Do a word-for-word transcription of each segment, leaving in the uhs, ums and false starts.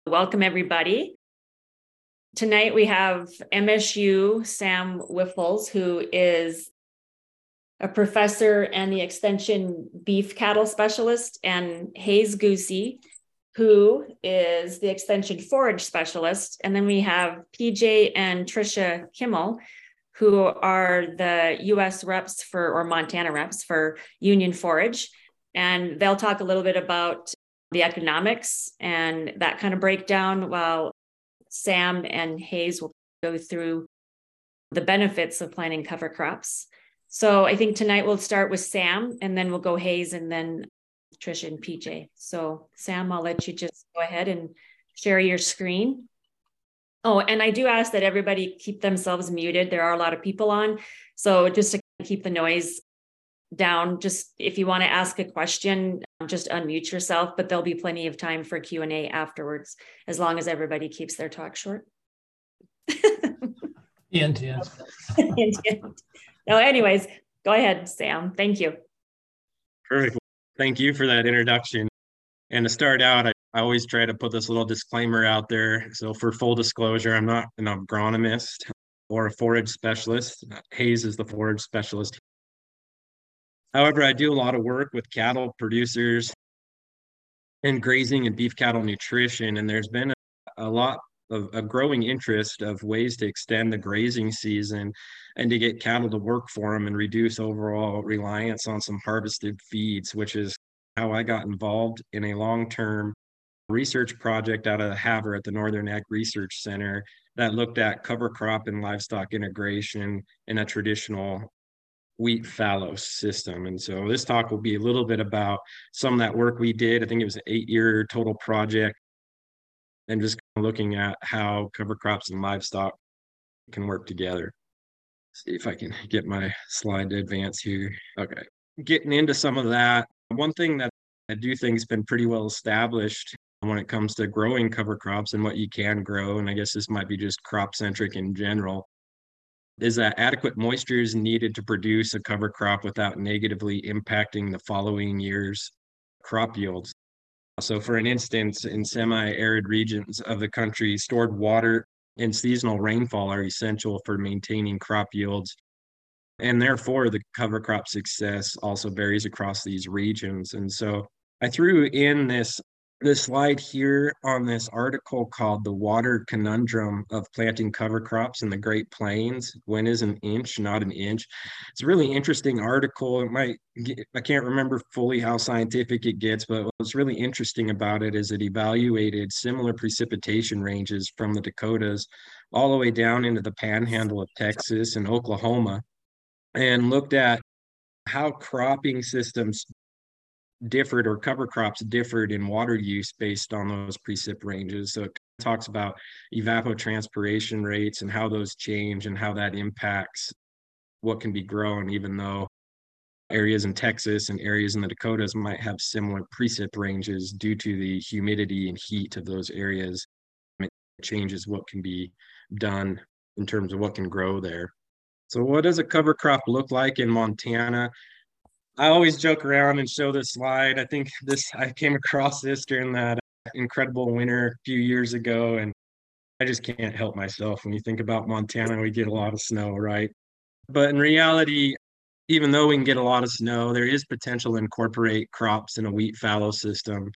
Welcome, everybody. Tonight we have M S U Sam Wiffles, who is a professor and the extension beef cattle specialist, and Hayes Goosey, who is the extension forage specialist. And then we have P J and Trisha Kimmel, who are the U S reps for, or Montana reps for Union Forage. And they'll talk a little bit about the economics and that kind of breakdown, while Sam and Hayes will go through the benefits of planting cover crops. So I think tonight we'll start with Sam, and then we'll go Hayes, and then Trisha and P J. So Sam, I'll let you just go ahead and share your screen. Oh, and I do ask that everybody keep themselves muted. There are a lot of people on. So just to keep the noise down, just if you want to ask a question, just unmute yourself, but there'll be plenty of time for Q and A afterwards, as long as everybody keeps their talk short. Hint, hint. Hint, hint. No, anyways, go ahead, Sam. Thank you. Perfect. Thank you for that introduction. And to start out, I, I always try to put this little disclaimer out there. So for full disclosure, I'm not an agronomist or a forage specialist. Hayes is the forage specialist. However, I do a lot of work with cattle producers and grazing and beef cattle nutrition, and there's been a, a lot of a growing interest of ways to extend the grazing season and to get cattle to work for them and reduce overall reliance on some harvested feeds, which is how I got involved in a long-term research project out of Havre at the Northern Ag Research Center that looked at cover crop and livestock integration in a traditional wheat fallow system. And so this talk will be a little bit about some of that work we did. I think it was an eight-year total project, and just looking at how cover crops and livestock can work together. See if I can get my slide to advance here. Okay, getting into some of that. One thing that I do think has been pretty well established when it comes to growing cover crops and what you can grow, and I guess this might be just crop centric in general, is that adequate moisture is needed to produce a cover crop without negatively impacting the following year's crop yields. So for an instance, in semi-arid regions of the country, stored water and seasonal rainfall are essential for maintaining crop yields. And therefore, the cover crop success also varies across these regions. And so I threw in this this slide here on this article called The Water Conundrum of Planting Cover Crops in the Great Plains. When is an inch not an inch? It's a really interesting article. It might get, I can't remember fully how scientific it gets, but what's really interesting about it is it evaluated similar precipitation ranges from the Dakotas all the way down into the panhandle of Texas and Oklahoma, and looked at how cropping systems differed, or cover crops differed in water use based on those precip ranges. So it talks about evapotranspiration rates and how those change and how that impacts what can be grown, even though areas in Texas and areas in the Dakotas might have similar precip ranges due to the humidity and heat of those areas. It changes what can be done in terms of what can grow there. So what does a cover crop look like in Montana? I always joke around and show this slide. I think this, I came across this during that incredible winter a few years ago, and I just can't help myself. When you think about Montana, we get a lot of snow, right? But in reality, even though we can get a lot of snow, there is potential to incorporate crops in a wheat fallow system.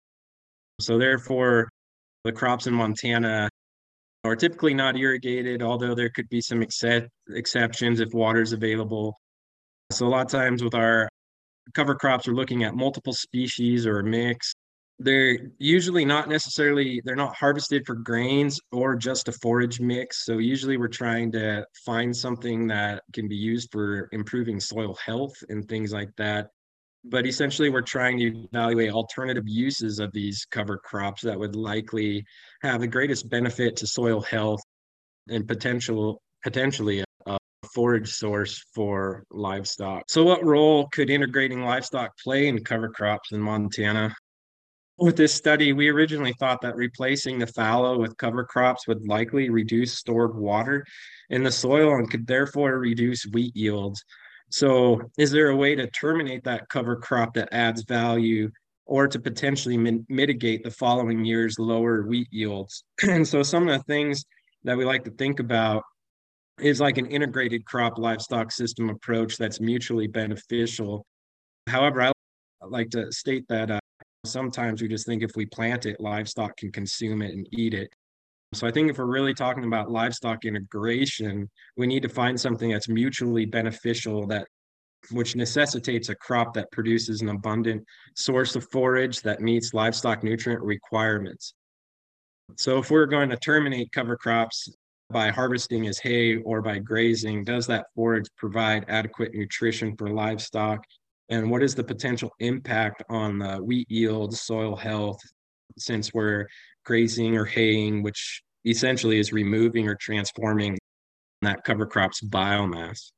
So therefore, the crops in Montana are typically not irrigated, although there could be some except, exceptions if water is available. So a lot of times with our cover crops, we're looking at multiple species or a mix. They're usually not necessarily, they're not harvested for grains or just a forage mix. So usually we're trying to find something that can be used for improving soil health and things like that. But essentially we're trying to evaluate alternative uses of these cover crops that would likely have the greatest benefit to soil health and potential potentially a forage source for livestock. So what role could integrating livestock play in cover crops in Montana? With this study, we originally thought that replacing the fallow with cover crops would likely reduce stored water in the soil and could therefore reduce wheat yields. So is there a way to terminate that cover crop that adds value or to potentially min- mitigate the following year's lower wheat yields. And so some of the things that we like to think about is like an integrated crop livestock system approach that's mutually beneficial. However, I like to state that uh, sometimes we just think if we plant it, livestock can consume it and eat it. So I think if we're really talking about livestock integration, we need to find something that's mutually beneficial, that which necessitates a crop that produces an abundant source of forage that meets livestock nutrient requirements. So if we're going to terminate cover crops by harvesting as hay or by grazing, does that forage provide adequate nutrition for livestock? And what is the potential impact on the wheat yields, soil health, since we're grazing or haying, which essentially is removing or transforming that cover crop's biomass?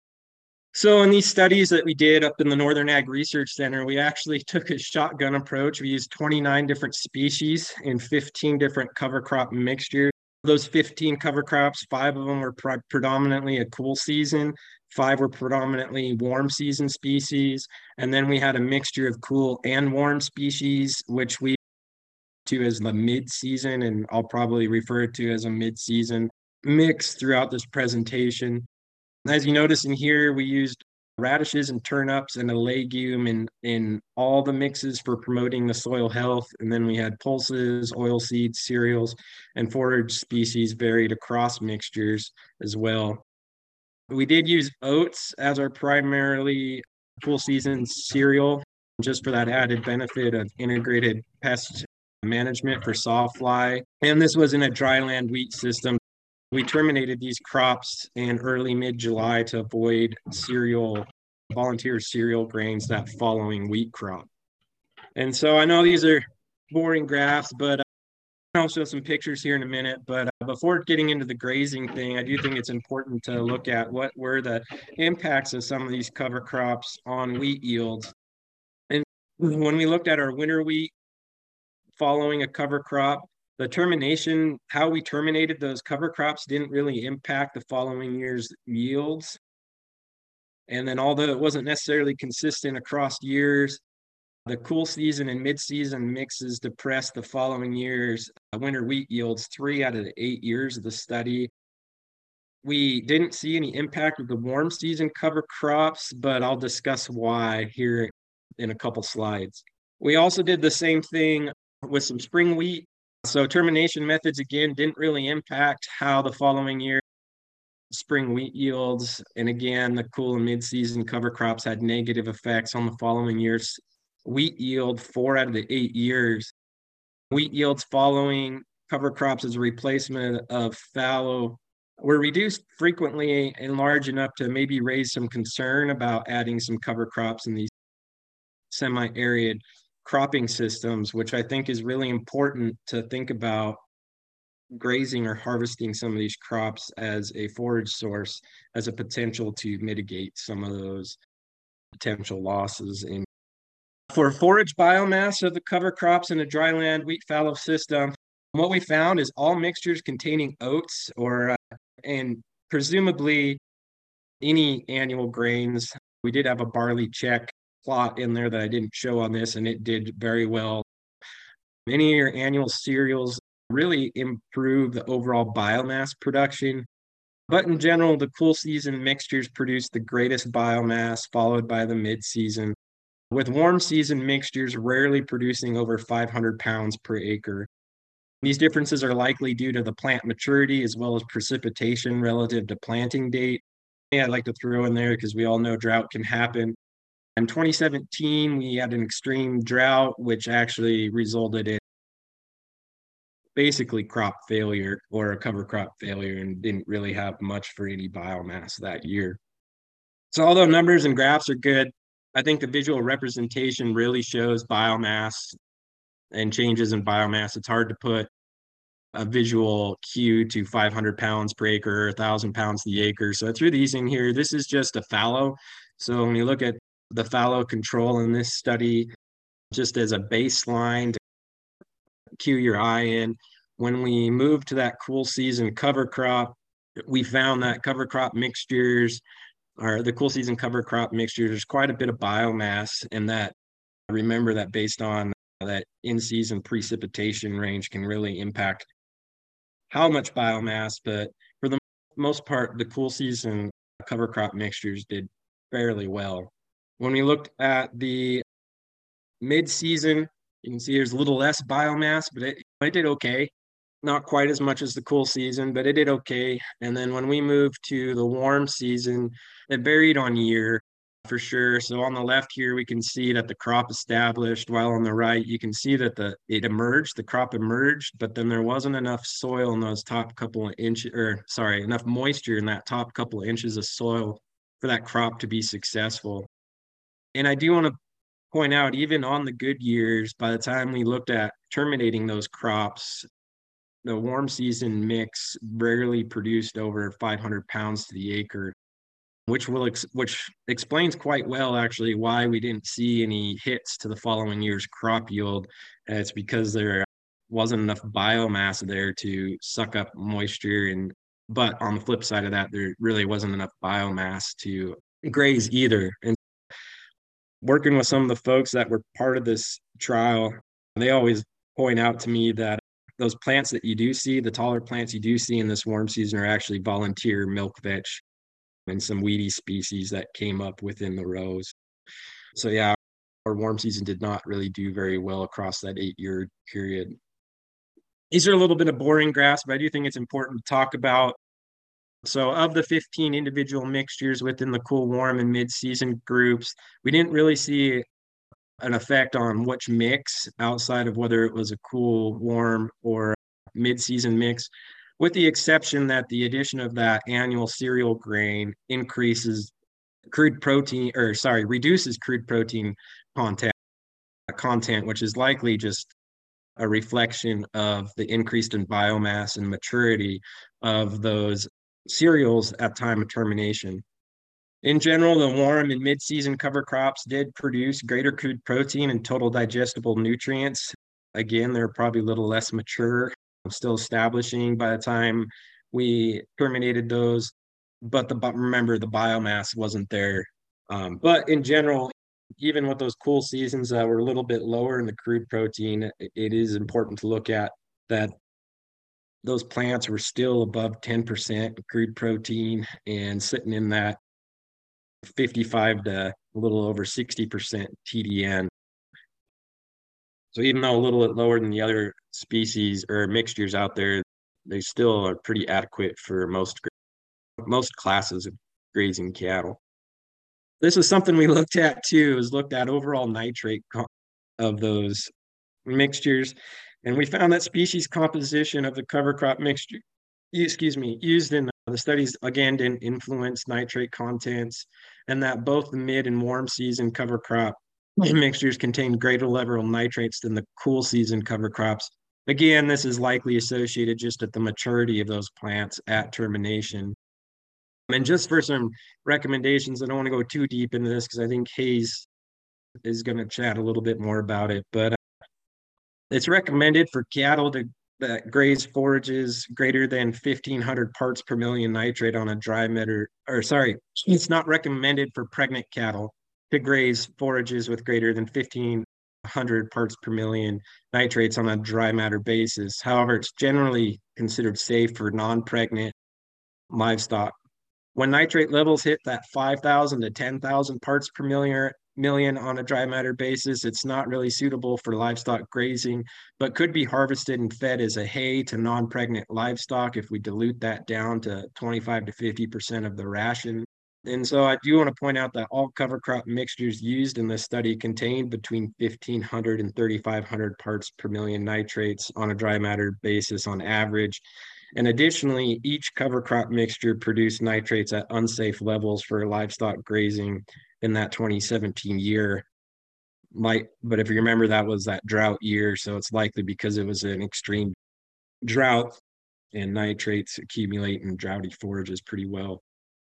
So in these studies that we did up in the Northern Ag Research Center, we actually took a shotgun approach. We used twenty-nine different species in fifteen different cover crop mixtures. Those fifteen cover crops, five of them were pre- predominantly a cool season, five were predominantly warm season species, and then we had a mixture of cool and warm species, which we to as the mid-season, and I'll probably refer to as a mid-season mix throughout this presentation. As you notice in here, we used radishes and turnips and a legume in, in all the mixes for promoting the soil health. And then we had pulses, oil seeds, cereals, and forage species varied across mixtures as well. We did use oats as our primarily full season cereal, just for that added benefit of integrated pest management for sawfly. And this was in a dryland wheat system. We terminated these crops in early mid-July to avoid cereal, volunteer cereal grains that following wheat crop. And so I know these are boring graphs, but I'll show some pictures here in a minute. But uh, before getting into the grazing thing, I do think it's important to look at what were the impacts of some of these cover crops on wheat yields. And when we looked at our winter wheat following a cover crop, the termination, how we terminated those cover crops didn't really impact the following year's yields. And then although it wasn't necessarily consistent across years, the cool season and mid-season mixes depressed the following year's winter wheat yields three out of the eight years of the study. We didn't see any impact of the warm season cover crops, but I'll discuss why here in a couple slides. We also did the same thing with some spring wheat. So termination methods, again, didn't really impact how the following year spring wheat yields. And again, the cool and mid-season cover crops had negative effects on the following year's wheat yield four out of the eight years. Wheat yields following cover crops as a replacement of fallow were reduced frequently and large enough to maybe raise some concern about adding some cover crops in these semi-arid cropping systems, which I think is really important to think about grazing or harvesting some of these crops as a forage source, as a potential to mitigate some of those potential losses. In for forage biomass of the cover crops in a dryland wheat fallow system, what we found is all mixtures containing oats or uh, and presumably any annual grains. We did have a barley check plot in there that I didn't show on this, and it did very well. Many of your annual cereals really improve the overall biomass production. But in general, the cool season mixtures produce the greatest biomass, followed by the mid-season, with warm season mixtures rarely producing over five hundred pounds per acre. These differences are likely due to the plant maturity as well as precipitation relative to planting date. I'd like to throw in there because we all know drought can happen. In twenty seventeen, we had an extreme drought, which actually resulted in basically crop failure or a cover crop failure, and didn't really have much for any biomass that year. So although numbers and graphs are good, I think the visual representation really shows biomass and changes in biomass. It's hard to put a visual cue to five hundred pounds per acre, or one thousand pounds the acre. So I threw these in here. This is just a fallow. So when you look at the fallow control in this study, just as a baseline to cue your eye in, when we moved to that cool season cover crop, we found that cover crop mixtures, or the cool season cover crop mixtures, there's quite a bit of biomass, and that remember that based on that in-season precipitation range can really impact how much biomass, but for the most part, the cool season cover crop mixtures did fairly well. When we looked at the mid-season, you can see there's a little less biomass, but it, it did okay. Not quite as much as the cool season, but it did okay. And then when we moved to the warm season, it varied on year for sure. So on the left here, we can see that the crop established, while on the right, you can see that the it emerged, the crop emerged, but then there wasn't enough soil in those top couple of inches, or sorry, enough moisture in that top couple of inches of soil for that crop to be successful. And I do want to point out, even on the good years, by the time we looked at terminating those crops, the warm season mix rarely produced over five hundred pounds to the acre, which will ex- which explains quite well actually why we didn't see any hits to the following year's crop yield. And it's because there wasn't enough biomass there to suck up moisture, and but on the flip side of that, there really wasn't enough biomass to graze either. And working with some of the folks that were part of this trial, they always point out to me that those plants that you do see, the taller plants you do see in this warm season, are actually volunteer milk vetch and some weedy species that came up within the rows. So yeah, our warm season did not really do very well across that eight-year period. These are a little bit of boring graphs, but I do think it's important to talk about. So of the fifteen individual mixtures within the cool, warm, and mid-season groups, we didn't really see an effect on which mix outside of whether it was a cool, warm, or mid-season mix, with the exception that the addition of that annual cereal grain increases crude protein, or sorry, reduces crude protein content, content, which is likely just a reflection of the increased in biomass and maturity of those cereals at time of termination. In general, the warm and mid-season cover crops did produce greater crude protein and total digestible nutrients. Again, they're probably a little less mature, still establishing by the time we terminated those. But the remember, the biomass wasn't there. Um, but in general, even with those cool seasons that were a little bit lower in the crude protein, it is important to look at that those plants were still above ten percent crude protein and sitting in that fifty-five to a little over sixty percent T D N. So even though a little bit lower than the other species or mixtures out there, they still are pretty adequate for most most classes of grazing cattle. This is something we looked at too, is looked at overall nitrate of those mixtures. And we found that species composition of the cover crop mixture, excuse me, used in the studies, again, didn't influence nitrate contents, and that both the mid and warm season cover crop mixtures contain greater level of nitrates than the cool season cover crops. Again, this is likely associated just at the maturity of those plants at termination. And just for some recommendations, I don't want to go too deep into this because I think Hayes is going to chat a little bit more about it, but uh, it's recommended for cattle to that graze forages greater than fifteen hundred parts per million nitrate on a dry matter, or sorry, it's not recommended for pregnant cattle to graze forages with greater than fifteen hundred parts per million nitrates on a dry matter basis. However, it's generally considered safe for non-pregnant livestock. When nitrate levels hit that five thousand to ten thousand parts per million, million on a dry matter basis, it's not really suitable for livestock grazing, but could be harvested and fed as a hay to non-pregnant livestock if we dilute that down to twenty-five to fifty percent of the ration. And so I do want to point out that all cover crop mixtures used in this study contained between fifteen hundred and thirty-five hundred parts per million nitrates on a dry matter basis on average. And additionally, each cover crop mixture produced nitrates at unsafe levels for livestock grazing in that twenty seventeen year. Might, but if you remember, that was that drought year, so it's likely because it was an extreme drought and nitrates accumulate in droughty forages pretty well.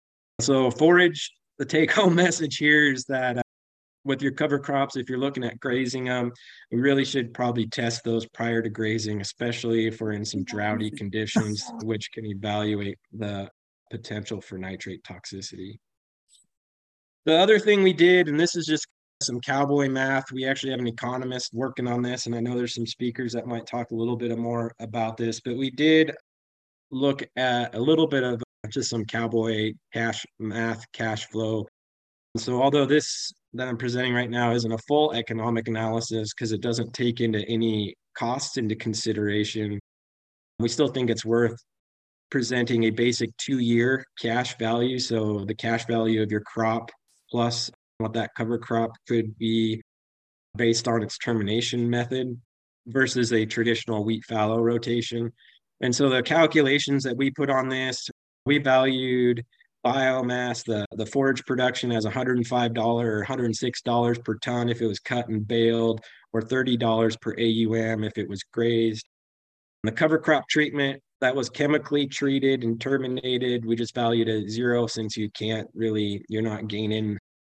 So forage, the take-home message here is that uh, with your cover crops, if you're looking at grazing them, we really should probably test those prior to grazing, especially if we're in some droughty conditions, which can evaluate the potential for nitrate toxicity. The other thing we did, and this is just some cowboy math. We actually have an economist working on this, and I know there's some speakers that might talk a little bit more about this, but we did look at a little bit of just some cowboy cash math, cash flow. So although this that I'm presenting right now isn't a full economic analysis because it doesn't take into any costs into consideration, we still think it's worth presenting a basic two-year cash value. So the cash value of your crop plus what that cover crop could be based on its termination method versus a traditional wheat fallow rotation. And so the calculations that we put on this, we valued biomass, the, the forage production as one hundred five dollars or one hundred six dollars per ton if it was cut and baled, or thirty dollars per A U M if it was grazed. And the cover crop treatment, that was chemically treated and terminated. We just valued at zero since you can't really, you're not gaining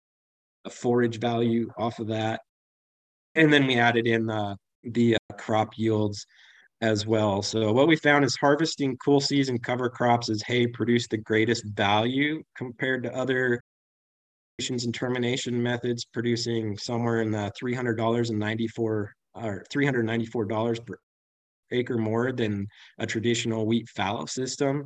a forage value off of that. And then we added in uh, the uh, crop yields as well. So what we found is harvesting cool season cover crops as hay produced the greatest value compared to other and termination methods, producing somewhere in the three hundred dollars and ninety-four or three hundred ninety-four dollars per acre more than a traditional wheat fallow system.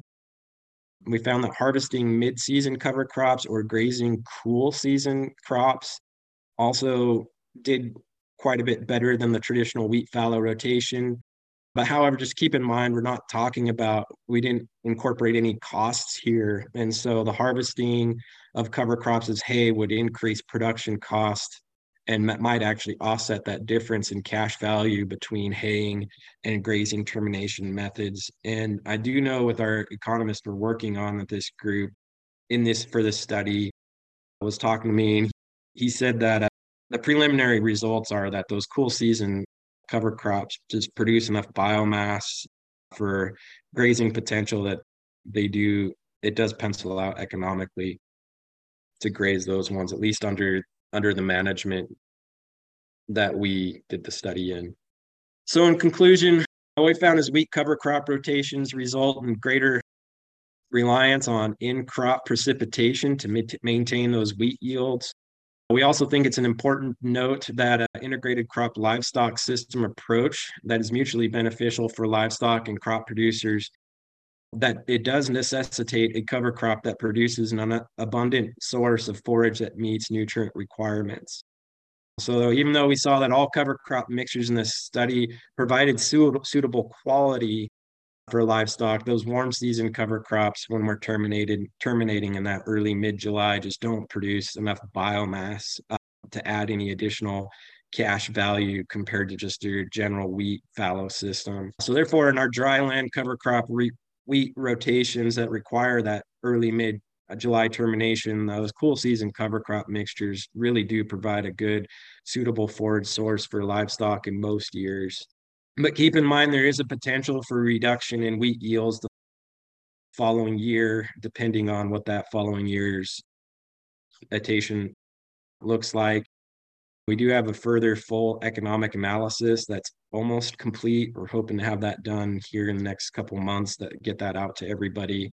We found that harvesting mid-season cover crops or grazing cool season crops also did quite a bit better than the traditional wheat fallow rotation. But however, just keep in mind, we're not talking about, we didn't incorporate any costs here. And so the harvesting of cover crops as hay would increase production cost and might actually offset that difference in cash value between haying and grazing termination methods. And I do know with our economist we're working on with this group in this for this study was talking to me, and he said that uh, the preliminary results are that those cool season cover crops just produce enough biomass for grazing potential that they do, it does pencil out economically to graze those ones, at least under under the management that we did the study in. So in conclusion, what we found is wheat cover crop rotations result in greater reliance on in-crop precipitation to maintain those wheat yields. We also think it's an important note that an integrated crop livestock system approach that is mutually beneficial for livestock and crop producers, that it does necessitate a cover crop that produces an abundant source of forage that meets nutrient requirements. So even though we saw that all cover crop mixtures in this study provided su- suitable quality for livestock, those warm season cover crops, when we're terminated, terminating in that early mid-July, just don't produce enough biomass uh, to add any additional cash value compared to just your general wheat fallow system. So therefore, in our dry land cover crop re- wheat rotations that require that early mid July termination, those cool season cover crop mixtures really do provide a good, suitable forage source for livestock in most years. But keep in mind, there is a potential for reduction in wheat yields the following year, depending on what that following year's rotation looks like. We do have a further full economic analysis that's almost complete. We're hoping to have that done here in the next couple of months, that get that out to everybody,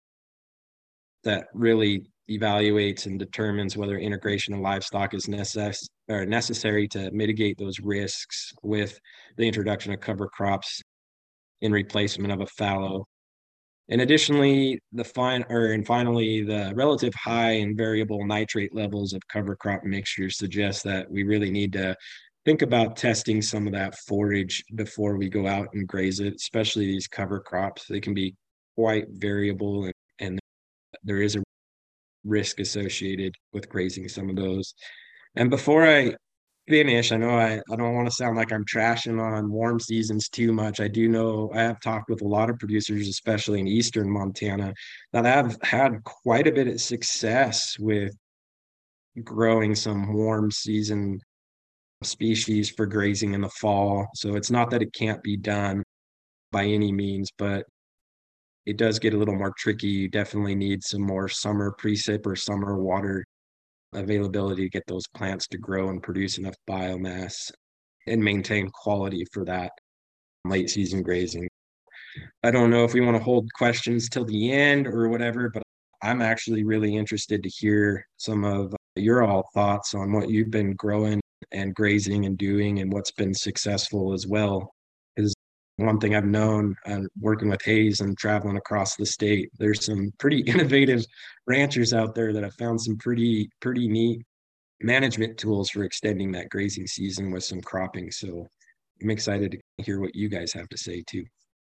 that really evaluates and determines whether integration of livestock is necess- or necessary to mitigate those risks with the introduction of cover crops in replacement of a fallow. And additionally, the fine or and finally, the relative high and variable nitrate levels of cover crop mixtures suggest that we really need to think about testing some of that forage before we go out and graze it, especially these cover crops. They can be quite variable, and, and there is a risk associated with grazing some of those. And before I finish, I know I, I don't want to sound like I'm trashing on warm seasons too much. I do know I have talked with a lot of producers, especially in eastern Montana, that have had quite a bit of success with growing some warm season species for grazing in the fall. So it's not that it can't be done by any means, but it does get a little more tricky. You definitely need some more summer precip or summer water availability to get those plants to grow and produce enough biomass and maintain quality for that late season grazing. I don't know if we want to hold questions till the end or whatever, but I'm actually really interested to hear some of your all thoughts on what you've been growing and grazing and doing and what's been successful as well. Is one thing I've known uh, working with Hays and traveling across the state. There's some pretty innovative ranchers out there that have found some pretty, pretty neat management tools for extending that grazing season with some cropping. So I'm excited to hear what you guys have to say too.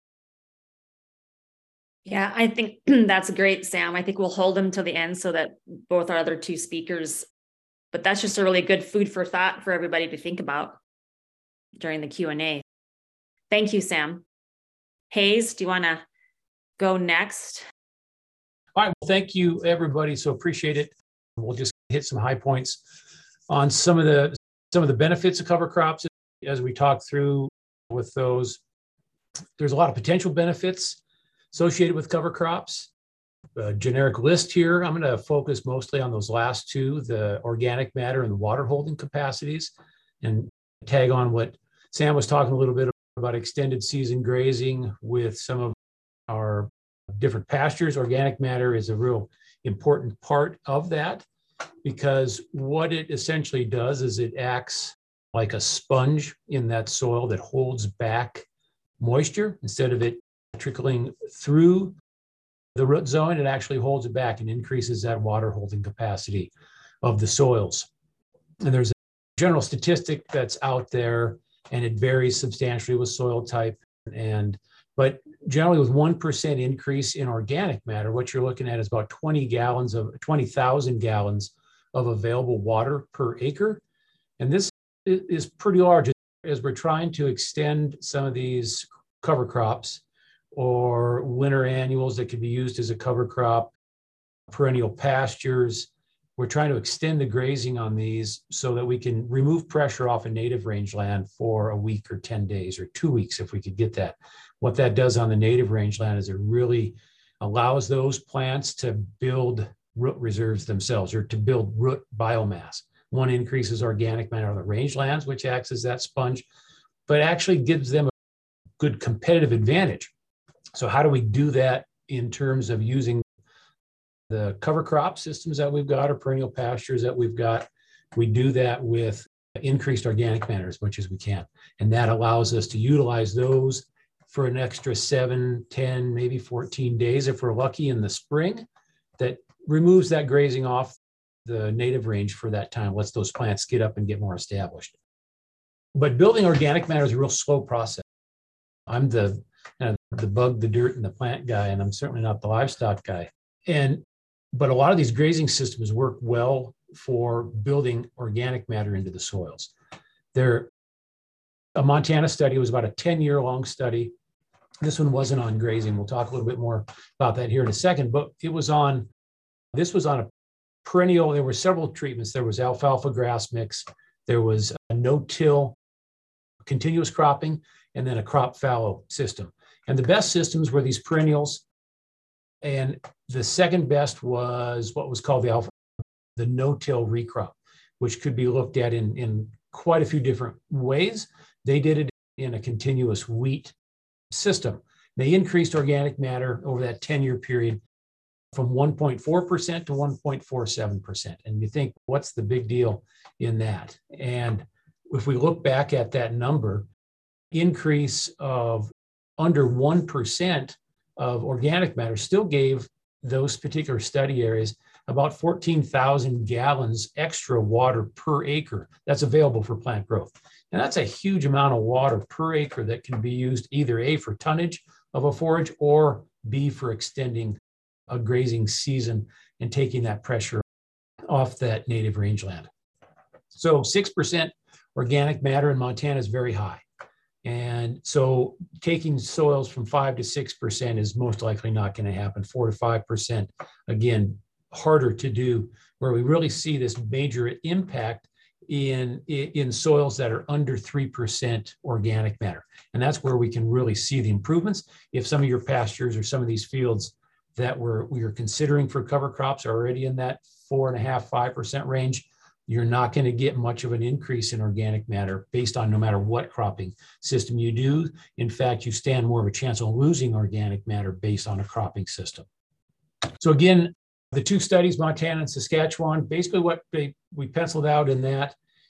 Yeah, I think that's great, Sam. I think we'll hold them to the end so that both our other two speakers, but that's just a really good food for thought for everybody to think about during the Q and A. Thank you, Sam. Hays, do you want to go next? All right, well, thank you, everybody. So appreciate it. We'll just hit some high points on some of the some of the benefits of cover crops as we talk through with those. There's a lot of potential benefits associated with cover crops. A generic list here. I'm going to focus mostly on those last two, the organic matter and the water holding capacities, and tag on what Sam was talking a little bit about extended season grazing with some of our different pastures. Organic matter is a real important part of that because what it essentially does is it acts like a sponge in that soil that holds back moisture. Instead of it trickling through the root zone, it actually holds it back and increases that water holding capacity of the soils. And there's a general statistic that's out there, and it varies substantially with soil type. And but generally with one percent increase in organic matter, what you're looking at is about twenty gallons of twenty thousand gallons of available water per acre. And this is pretty large as we're trying to extend some of these cover crops or winter annuals that could be used as a cover crop, perennial pastures. We're trying to extend the grazing on these so that we can remove pressure off a native rangeland for a week or ten days or two weeks if we could get that. What that does on the native rangeland is it really allows those plants to build root reserves themselves or to build root biomass. One increases organic matter on the rangelands, which acts as that sponge, but actually gives them a good competitive advantage. So how do we do that in terms of using the cover crop systems that we've got or perennial pastures that we've got? We do that with increased organic matter as much as we can. And that allows us to utilize those for an extra seven, ten, maybe fourteen days if we're lucky in the spring. That removes that grazing off the native range for that time, lets those plants get up and get more established. But building organic matter is a real slow process. I'm the you know, the bug, the dirt, and the plant guy, and I'm certainly not the livestock guy. And but a lot of these grazing systems work well for building organic matter into the soils. There, a Montana study was about a ten-year long study. This one wasn't on grazing. We'll talk a little bit more about that here in a second, but it was on, this was on a perennial, there were several treatments. There was alfalfa grass mix, there was a no-till continuous cropping, and then a crop fallow system. And the best systems were these perennials. And the second best was what was called the alpha, the no-till recrop, which could be looked at in, in quite a few different ways. They did it in a continuous wheat system. They increased organic matter over that ten-year period from one point four percent to one point four seven percent. And you think, what's the big deal in that? And if we look back at that number, increase of under one percent of organic matter still gave those particular study areas about fourteen thousand gallons extra water per acre that's available for plant growth. And that's a huge amount of water per acre that can be used either A, for tonnage of a forage, or B, for extending a grazing season and taking that pressure off that native rangeland. So six percent organic matter in Montana is very high. And so taking soils from five to six percent is most likely not going to happen. Four to five percent, again, harder to do. Where we really see this major impact in, in soils that are under three percent organic matter. And that's where we can really see the improvements. If some of your pastures or some of these fields that we're, we are considering for cover crops are already in that four and a half, five percent range, you're not going to get much of an increase in organic matter based on no matter what cropping system you do. In fact, you stand more of a chance of losing organic matter based on a cropping system. So again, the two studies, Montana and Saskatchewan, basically what they, we penciled out in that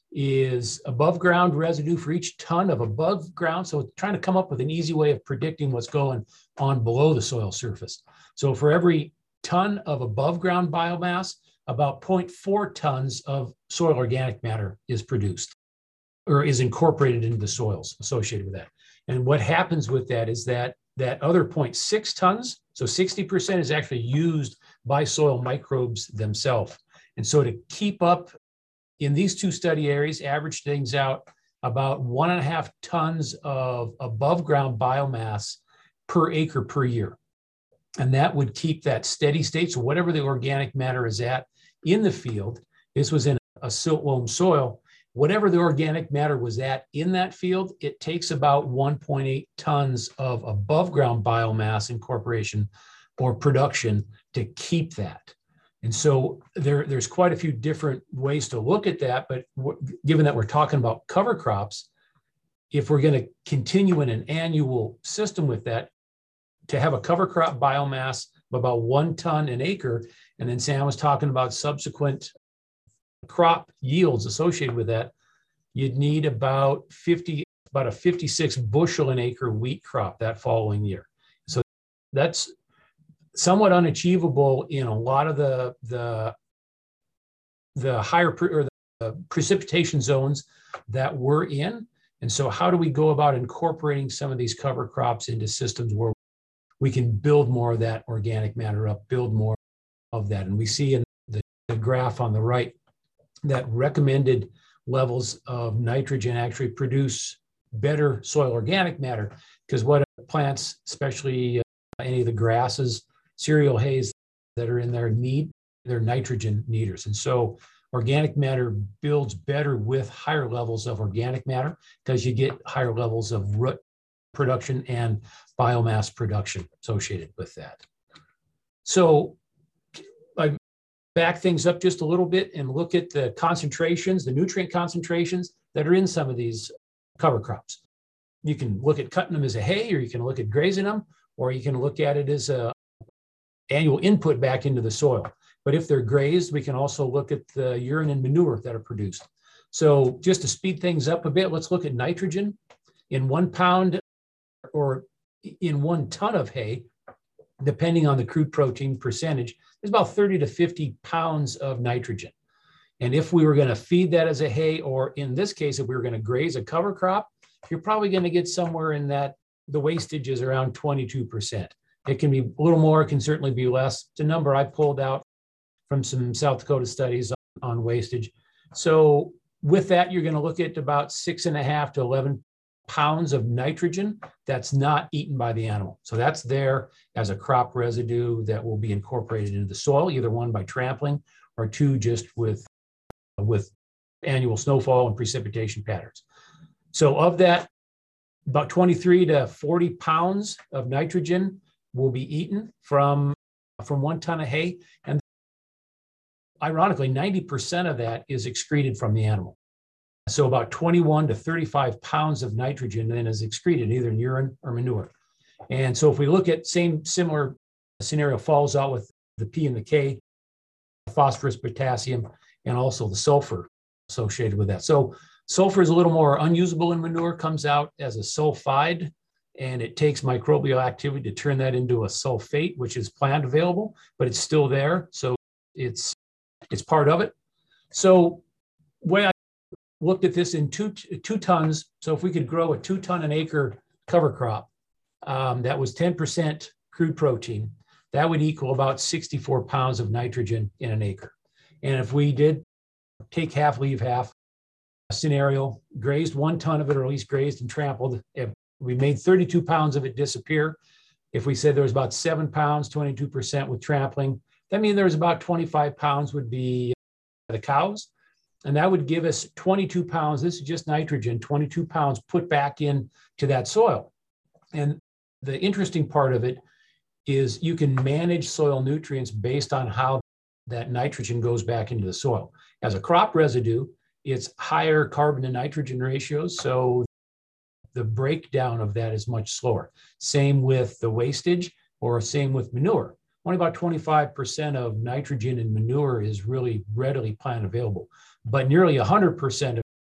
is above ground residue for each ton of above ground. So it's trying to come up with an easy way of predicting what's going on below the soil surface. So for every ton of above ground biomass, about zero point four tons of soil organic matter is produced or is incorporated into the soils associated with that. And what happens with that is that that other zero point six tons, so sixty percent is actually used by soil microbes themselves. And so to keep up in these two study areas, average things out about one and a half tons of above ground biomass per acre per year. And that would keep that steady state. So whatever the organic matter is at in the field, this was in a silt loam soil, whatever the organic matter was at in that field, it takes about one point eight tons of above ground biomass incorporation or production to keep that. And so there, there's quite a few different ways to look at that, but given that we're talking about cover crops, if we're going to continue in an annual system with that, to have a cover crop biomass of about one ton an acre, and then Sam was talking about subsequent crop yields associated with that, you'd need about fifty, about a fifty-six bushel an acre wheat crop that following year. So that's somewhat unachievable in a lot of the the the higher pre, or the precipitation zones that we're in. And so how do we go about incorporating some of these cover crops into systems where we can build more of that organic matter up, build more of that? And we see in the, the graph on the right that recommended levels of nitrogen actually produce better soil organic matter, because what plants, especially uh, any of the grasses, cereal hays that are in there, need, they're nitrogen needers. And so organic matter builds better with higher levels of organic matter because you get higher levels of root production and biomass production associated with that. So I back things up just a little bit and look at the concentrations, the nutrient concentrations that are in some of these cover crops. You can look at cutting them as a hay, or you can look at grazing them, or you can look at it as a annual input back into the soil. But if they're grazed, we can also look at the urine and manure that are produced. So just to speed things up a bit, let's look at nitrogen. In one pound or in one ton of hay, depending on the crude protein percentage, there's about thirty to fifty pounds of nitrogen. And if we were going to feed that as a hay, or in this case, if we were going to graze a cover crop, you're probably going to get somewhere in that, the wastage is around twenty-two percent. It can be a little more, it can certainly be less. It's a number I pulled out from some South Dakota studies on, on wastage. So with that, you're going to look at about six and a half to eleven pounds of nitrogen that's not eaten by the animal. So that's there as a crop residue that will be incorporated into the soil, either one by trampling or two just with, with annual snowfall and precipitation patterns. So of that, about twenty-three to forty pounds of nitrogen will be eaten from, from one ton of hay. And ironically, ninety percent of that is excreted from the animal. So about twenty-one to thirty-five pounds of nitrogen then is excreted either in urine or manure. And so if we look at same similar scenario falls out with the P and the K, phosphorus, potassium, and also the sulfur associated with that. So sulfur is a little more unusable in manure, comes out as a sulfide, and it takes microbial activity to turn that into a sulfate, which is plant available, but it's still there. So it's, it's part of it. So way I looked at this in two, two tons. So if we could grow a two ton an acre cover crop, um, that was ten percent crude protein, that would equal about sixty-four pounds of nitrogen in an acre. And if we did take half, leave half scenario, grazed one ton of it, or at least grazed and trampled, if we made thirty-two pounds of it disappear. If we said there was about seven pounds, twenty-two percent with trampling, that means there was about twenty-five pounds would be the cows. And that would give us twenty-two pounds. This is just nitrogen, twenty-two pounds put back into that soil. And the interesting part of it is you can manage soil nutrients based on how that nitrogen goes back into the soil. As a crop residue, it's higher carbon to nitrogen ratios. So the breakdown of that is much slower. Same with the wastage, or same with manure. Only about twenty-five percent of nitrogen in manure is really readily plant available, but nearly one hundred percent of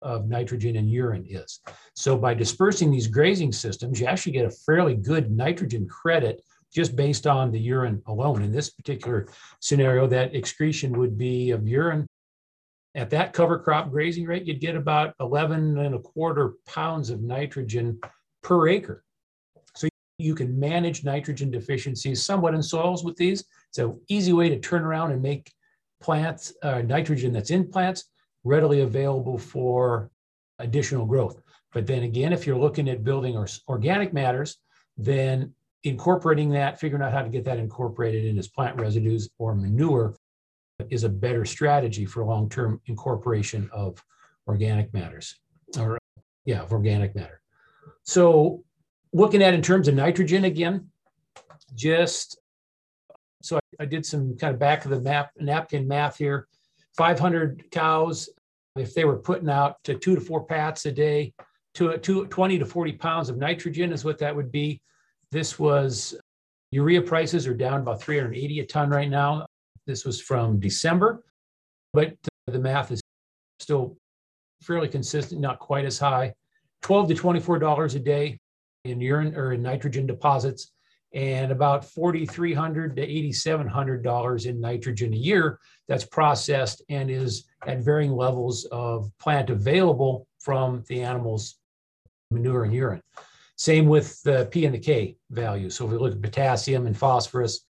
of nitrogen in urine is. So by dispersing these grazing systems, you actually get a fairly good nitrogen credit just based on the urine alone. In this particular scenario, that excretion would be of urine. At that cover crop grazing rate, you'd get about eleven and a quarter pounds of nitrogen per acre. So you can manage nitrogen deficiencies somewhat in soils with these. It's an easy way to turn around and make plants, uh, nitrogen that's in plants, readily available for additional growth. But then again, if you're looking at building or organic matters, then incorporating that, figuring out how to get that incorporated in as plant residues or manure is a better strategy for long-term incorporation of organic matters, or yeah, of organic matter. So looking at in terms of nitrogen again, just, so I, I did some kind of back of the map, napkin math here. five hundred cows, if they were putting out to two to four pats a day, to, to twenty to forty pounds of nitrogen is what that would be. This was, urea prices are down about three hundred eighty a ton right now. This was from December, but the math is still fairly consistent, not quite as high. twelve to twenty-four dollars a day in urine or in nitrogen deposits, and about forty-three hundred to eighty-seven hundred dollars in nitrogen a year that's processed and is at varying levels of plant available from the animals' manure and urine. Same with the P and the K value. So if we look at potassium and phosphorus,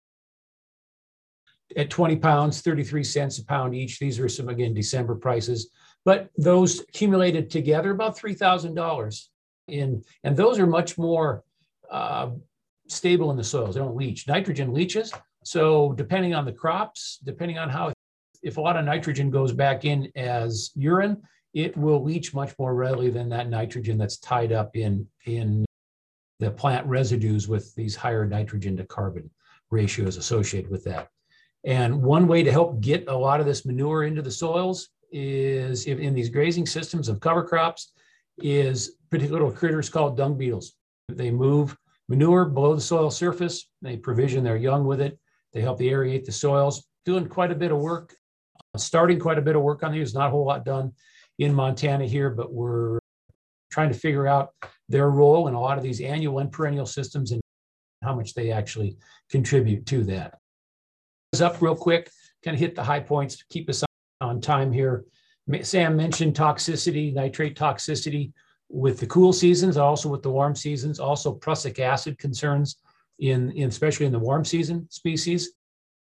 at twenty pounds, thirty-three cents a pound each. These are some, again, December prices, but those accumulated together about three thousand dollars in, and those are much more uh, stable in the soils. They don't leach. Nitrogen leaches. So depending on the crops, depending on how, if a lot of nitrogen goes back in as urine, it will leach much more readily than that nitrogen that's tied up in, in the plant residues with these higher nitrogen to carbon ratios associated with that. And one way to help get a lot of this manure into the soils is, if in these grazing systems of cover crops, is particular little critters called dung beetles. They move manure below the soil surface. They provision their young with it. They help to aerate the soils. Doing quite a bit of work, starting quite a bit of work on these. Not a whole lot done in Montana here, but we're trying to figure out their role in a lot of these annual and perennial systems and how much they actually contribute to that. Up real quick, kind of hit the high points to keep us on time here. Sam mentioned toxicity, nitrate toxicity with the cool seasons, also with the warm seasons, also prussic acid concerns in, in especially in the warm season species.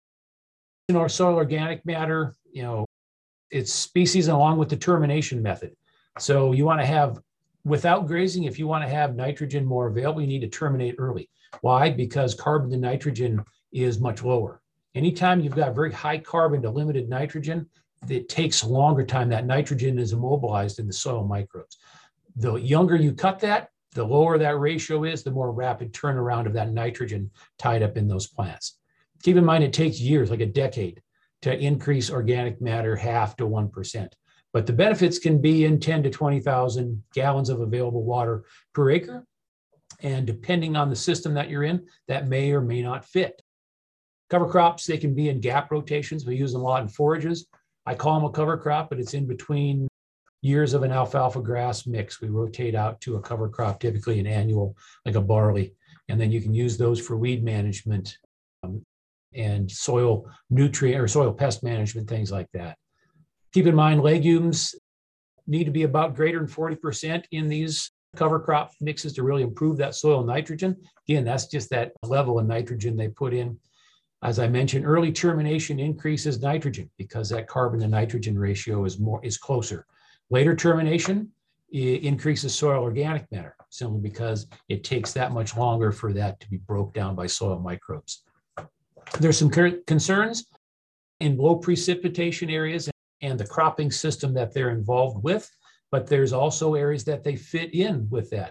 In our soil organic matter, you know, it's species along with the termination method. So you want to have, without grazing, if you want to have nitrogen more available, you need to terminate early. Why? Because carbon to nitrogen is much lower. Anytime you've got very high carbon to limited nitrogen, it takes a longer time. That nitrogen is immobilized in the soil microbes. The younger you cut that, the lower that ratio is, the more rapid turnaround of that nitrogen tied up in those plants. Keep in mind, it takes years, like a decade, to increase organic matter half to one percent. But the benefits can be in ten to twenty thousand gallons of available water per acre. And depending on the system that you're in, that may or may not fit. Cover crops, they can be in gap rotations. We use them a lot in forages. I call them a cover crop, but it's in between years of an alfalfa grass mix. We rotate out to a cover crop, typically an annual, like a barley. And then you can use those for weed management um, and soil nutrient or soil pest management, things like that. Keep in mind, legumes need to be about greater than forty percent in these cover crop mixes to really improve that soil nitrogen. Again, that's just that level of nitrogen they put in. As I mentioned, early termination increases nitrogen because that carbon to nitrogen ratio is more is closer. Later termination increases soil organic matter, simply because it takes that much longer for that to be broke down by soil microbes. There's some concerns in low precipitation areas and the cropping system that they're involved with, but there's also areas that they fit in with that.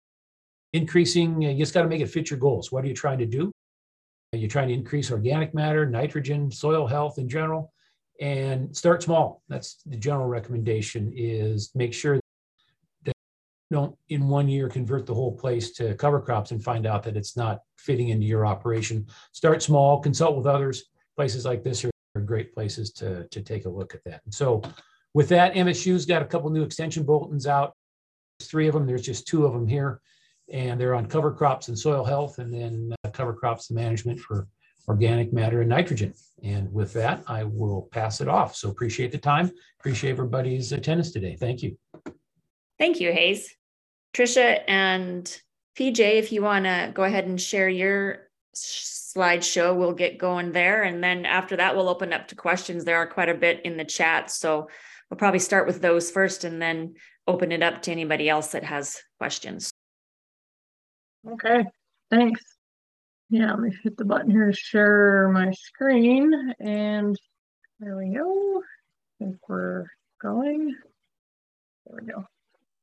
Increasing, you just got to make it fit your goals. What are you trying to do? You're trying to increase organic matter, nitrogen, soil health in general, and start small. That's the general recommendation, is make sure that you don't in one year convert the whole place to cover crops and find out that it's not fitting into your operation. Start small, consult with others. Places like this are great places to, to take a look at that. And so With that, M S U's got a couple new extension bulletins out. There's three of them. There's just two of them here. And they're on cover crops and soil health, and then uh, cover crops management for organic matter and nitrogen. And with that, I will pass it off. So appreciate the time. Appreciate everybody's attendance today. Thank you. Thank you, Hayes. Tricia and P J, if you want to go ahead and share your slideshow, we'll get going there. And then after that, we'll open up to questions. There are quite a bit in the chat. So we'll probably start with those first and then open it up to anybody else that has questions. Okay, thanks. Yeah, let me hit the button here to share my screen, and there we go. I think we're going. There we go.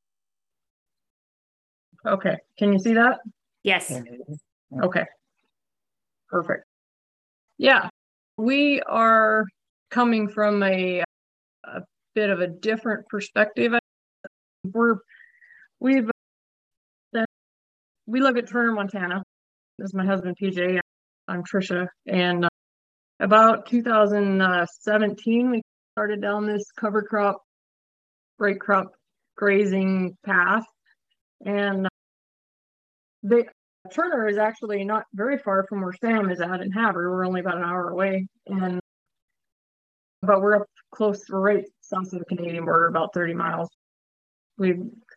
Okay, can you see that? Yes. Okay, perfect. Yeah, we are coming from a, a bit of a different perspective. We're, we've, we live at Turner, Montana. This is my husband, P J. I'm Tricia. And uh, about two thousand seventeen, we started down this cover crop, break crop grazing path. And uh, the Turner is actually not very far from where Sam is at in Havre. We're only about an hour away. And but we're up close, we're right south of the Canadian border, about thirty miles. We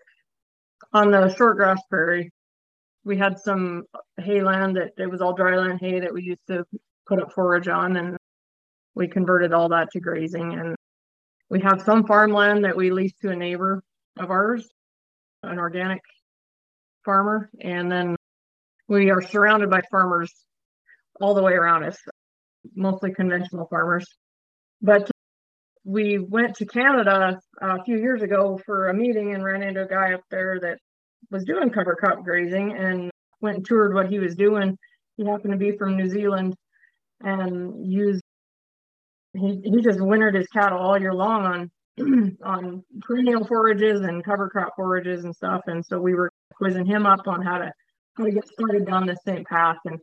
on the short grass prairie. We had some hay land that it was all dryland hay that we used to put up forage on, and we converted all that to grazing. And we have some farmland that we lease to a neighbor of ours, an organic farmer. And then we are surrounded by farmers all the way around us, mostly conventional farmers. But we went to Canada a few years ago for a meeting and ran into a guy up there that was doing cover crop grazing, and went and toured what he was doing. He happened to be from New Zealand and used, he, he just wintered his cattle all year long on on perennial forages and cover crop forages and stuff. And so we were quizzing him up on how to how to get started down the same path. And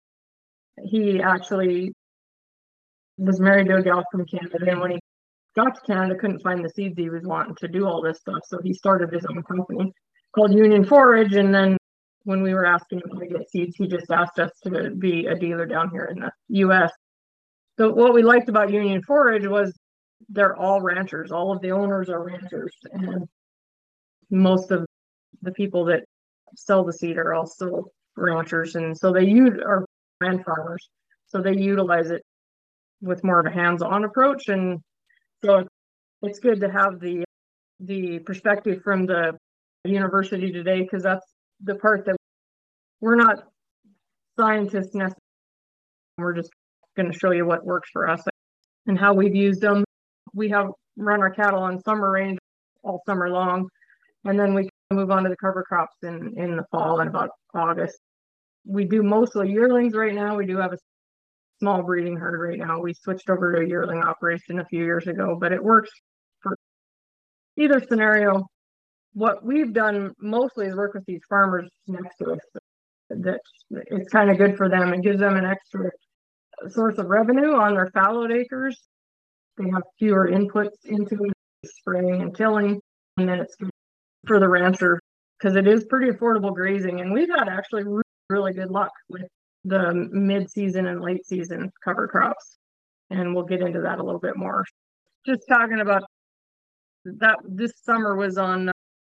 he actually was married to a gal from Canada, and when he got to Canada, couldn't find the seeds he was wanting to do all this stuff. So he started his own company called Union Forage. And then when we were asking him to get seeds, he just asked us to be a dealer down here in the U S. So what we liked about Union Forage was they're all ranchers. All of the owners are ranchers, and most of the people that sell the seed are also ranchers. And so they use are land farmers. So they utilize it with more of a hands-on approach. And so it's good to have the the perspective from the university today, because that's the part that we're not scientists necessarily. We're just going to show you what works for us and how we've used them. We have run our cattle on summer range all summer long, and then we move on to the cover crops in in the fall in about August. We do mostly yearlings right now. We do have a small breeding herd right now. We switched over to a yearling operation a few years ago, but it works for either scenario. What we've done mostly is work with these farmers next to us. That it's kind of good for them. It gives them an extra source of revenue on their fallowed acres. They have fewer inputs into spraying and tilling, and then it's good for the rancher because it is pretty affordable grazing. And we've had actually really, really good luck with the mid-season and late season cover crops, and we'll get into that a little bit more. Just talking about that, this summer was on.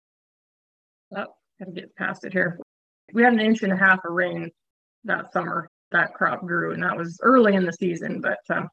Oh, gotta get past it here. We had an inch and a half of rain that summer. That crop grew, and that was early in the season. But um,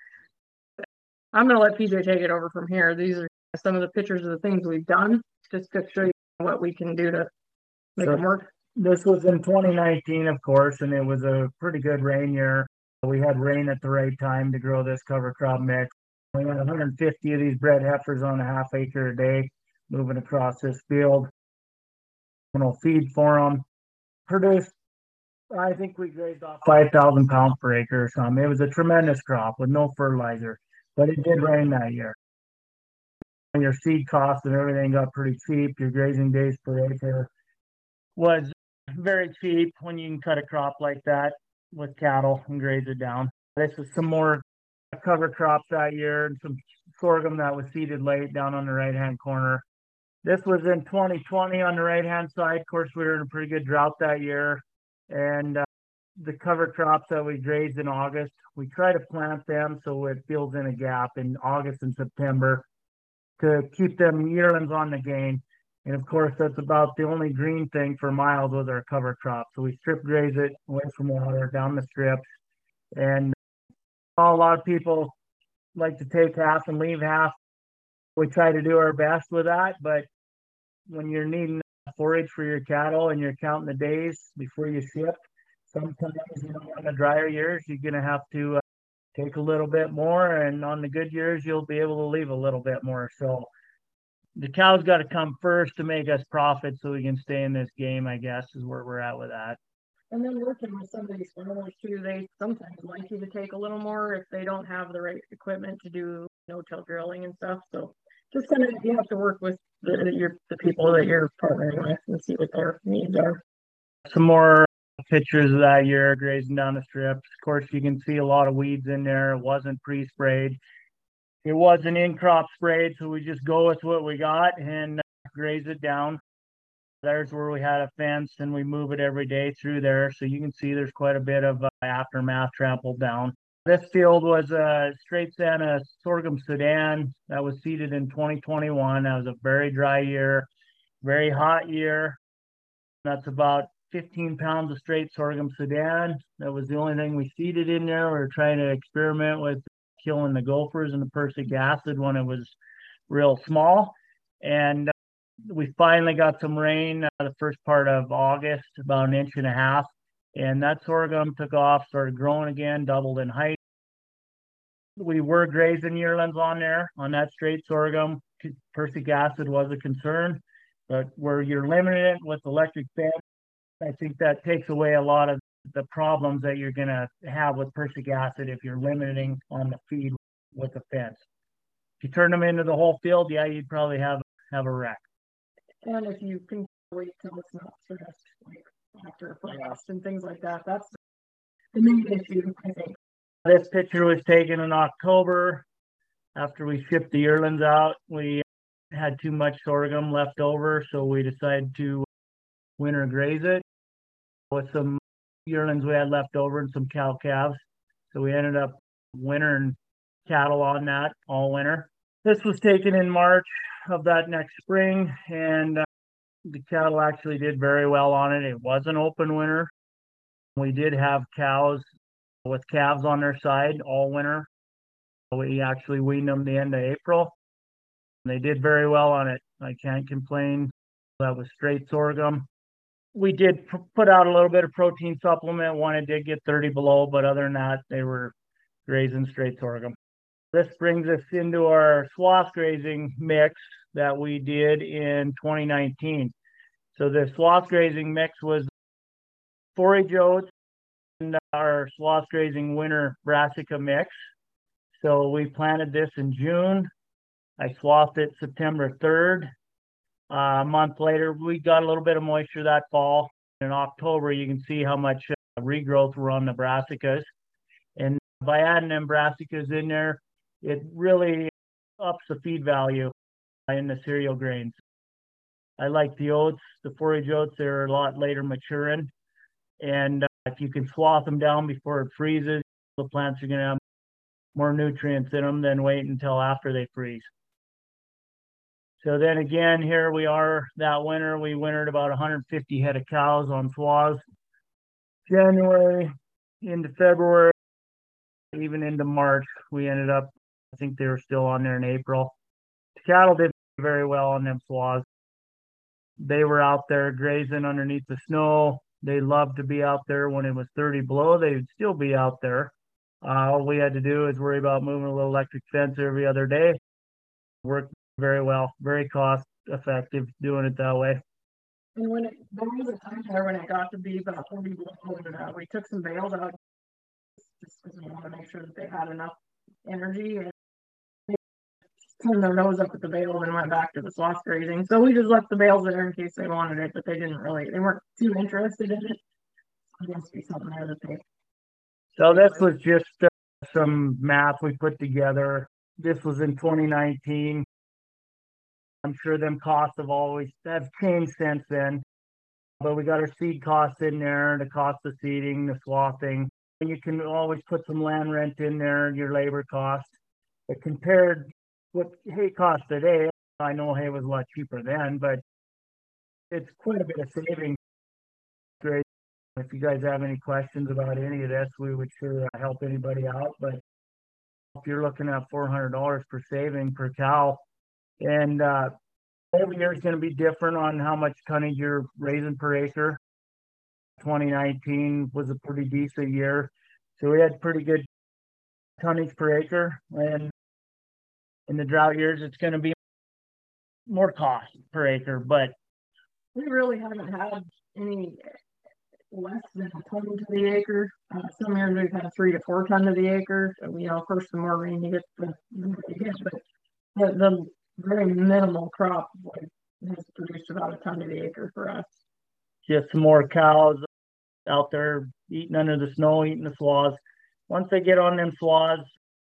I'm going to let P J take it over from here. These are some of the pictures of the things we've done, just to show you what we can do to make So them work. This was in twenty nineteen, of course, and it was a pretty good rain year. We had rain at the right time to grow this cover crop mix. We had one hundred fifty of these bred heifers on a half acre a day moving across this field. We'll feed for them. Produced, I think we grazed off five thousand pounds per acre or something. It was a tremendous crop with no fertilizer, but it did rain that year. And your seed costs and everything got pretty cheap. Your grazing days per acre was very cheap when you can cut a crop like that with cattle and graze it down. This is some more cover crops that year and some sorghum that was seeded late down on the right-hand corner. This was in twenty twenty on the right-hand side. Of course, we were in a pretty good drought that year. And uh, the cover crops that we grazed in August, we try to plant them so it fills in a gap in August and September to keep them yearlings on the gain. And of course, that's about the only green thing for miles was our cover crop. So we strip graze it away from water down the strips. And a lot of people like to take half and leave half. We try to do our best with that, but when you're needing forage for your cattle and you're counting the days before you ship, sometimes, you know, on the drier years, you're going to have to uh, take a little bit more, and on the good years, you'll be able to leave a little bit more. So the cows got to come first to make us profit so we can stay in this game, I guess, is where we're at with that. And then working with some of these farmers too, they sometimes like you to take a little more if they don't have the right equipment to do no-till drilling and stuff. So just kind of, you have to work with the, your, the people that you're partnering with and see what their needs are. Some more pictures of that year grazing down the strips. Of course, you can see a lot of weeds in there. It wasn't pre-sprayed. It wasn't in-crop sprayed, so we just go with what we got and graze it down. There's where we had a fence, and we move it every day through there. So you can see there's quite a bit of uh, aftermath trampled down. This field was a straight Santa sorghum Sudan that was seeded in twenty twenty-one. That was a very dry year, very hot year. That's about fifteen pounds of straight sorghum Sudan. That was the only thing we seeded in there. We were trying to experiment with killing the gophers and the prussic acid when it was real small. And uh, we finally got some rain uh, the first part of August, about an inch and a half. And that sorghum took off, started growing again, doubled in height. We were grazing yearlings on there on that straight sorghum. Prussic acid was a concern, but where you're limiting it with electric fence, I think that takes away a lot of the problems that you're going to have with prussic acid if you're limiting on the feed with the fence. If you turn them into the whole field, yeah, you'd probably have have a wreck. And if you can wait till it's not stressed, like after a frost and things like that, that's the main issue, I think. This picture was taken in October. After we shipped the yearlings out, we had too much sorghum left over, so we decided to winter graze it with some yearlings we had left over and some cow calves. So we ended up wintering cattle on that all winter. This was taken in March of that next spring, and uh, the cattle actually did very well on it. It was an open winter. We did have cows with calves on their side all winter. We actually weaned them the end of April. They did very well on it. I can't complain. That was straight sorghum. We did p- put out a little bit of protein supplement when it did get thirty below, but other than that, they were grazing straight sorghum. This brings us into our swath grazing mix that we did in twenty nineteen. So the swath grazing mix was forage oats and our swath grazing winter brassica mix. So we planted this in June. I swathed it September third. Uh, a month later, we got a little bit of moisture that fall. In October, you can see how much uh, regrowth were on the brassicas. And by adding them brassicas in there, it really ups the feed value in the cereal grains. I like the oats, the forage oats, they're a lot later maturing. And uh, if you can swath them down before it freezes, the plants are going to have more nutrients in them than wait until after they freeze. So then again, here we are that winter. We wintered about one hundred fifty head of cows on swaths. January into February, even into March, we ended up, I think they were still on there in April. The cattle did very well on them swaths. They were out there grazing underneath the snow. They loved to be out there when it was thirty below. They would still be out there. Uh, all we had to do is worry about moving a little electric fence every other day. Worked very well, very cost effective doing it that way. And when it, there was a time there when it got to be about forty below, and uh, we took some bales out just because we wanted to make sure that they had enough energy, and they turned their nose up at the bales and went back to the swath grazing. So we just left the bales there in case they wanted it, but they didn't really, they weren't too interested in it. It must be something there that they. So this was just uh, some math we put together. this was in twenty nineteen. I'm sure them costs have always have changed since then. But we got our seed costs in there, the cost of seeding, the swathing. And you can always put some land rent in there, your labor cost. But compared what hay costs today, I know hay was a lot cheaper then, but it's quite a bit of savings. Great. If you guys have any questions about any of this, we would sure help anybody out. But if you're looking at four hundred dollars per saving per cow, and uh, every year is going to be different on how much tonnage you're raising per acre. twenty nineteen was a pretty decent year, so we had pretty good tonnage per acre. And in the drought years, it's going to be more cost per acre, but we really haven't had any less than a ton to the acre. Uh, some years we've had three to four ton to the acre. So, you know, of course, the more rain you get, the more you get, but the, the very minimal crop has produced about a ton to the acre for us. Just some more cows out there eating under the snow, eating the swaths. Once they get on them swaths,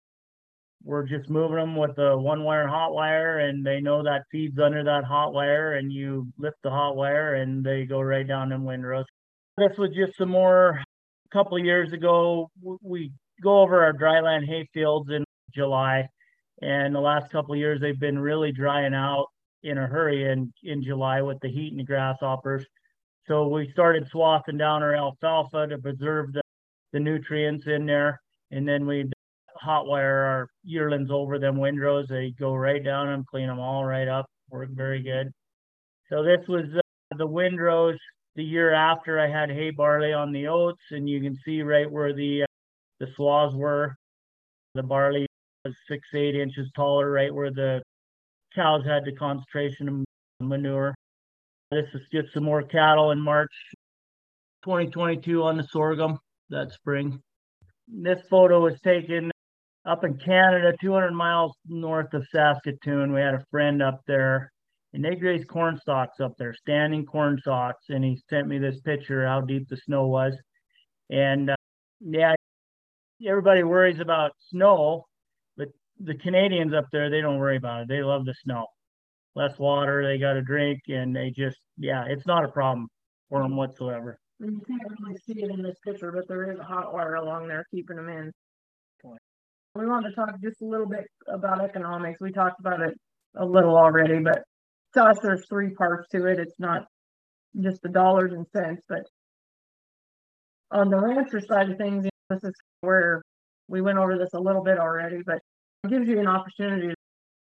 we're just moving them with a one wire hot wire, and they know that feeds under that hot wire, and you lift the hot wire and they go right down them windrows. This was just some more. A couple of years ago, we go over our dryland hay fields in July, and the last couple of years they've been really drying out in a hurry in, in July with the heat and the grasshoppers. So we started swathing down our alfalfa to preserve the, the nutrients in there, and then we hot wire our yearlings over them windrows. They go right down and clean them all right up. Work very good. So this was uh, the windrows the year after I had hay barley on the oats, and you can see right where the uh, the swaths were. The barley was six, eight inches taller, right where the cows had the concentration of manure. This is just some more cattle in March twenty twenty-two on the sorghum that spring. This photo was taken up in Canada, two hundred miles north of Saskatoon. We had a friend up there, and they grazed corn stalks up there, standing corn stalks. And he sent me this picture how deep the snow was. And uh, yeah, everybody worries about snow, but the Canadians up there, they don't worry about it. They love the snow. Less water, they got to drink, and they just, yeah, it's not a problem for them whatsoever. You can't really see it in this picture, but there is a hot wire along there keeping them in. We want to talk just a little bit about economics. We talked about it a little already, but to us, there's three parts to it. It's not just the dollars and cents, but on the rancher side of things, this is where we went over this a little bit already, but it gives you an opportunity to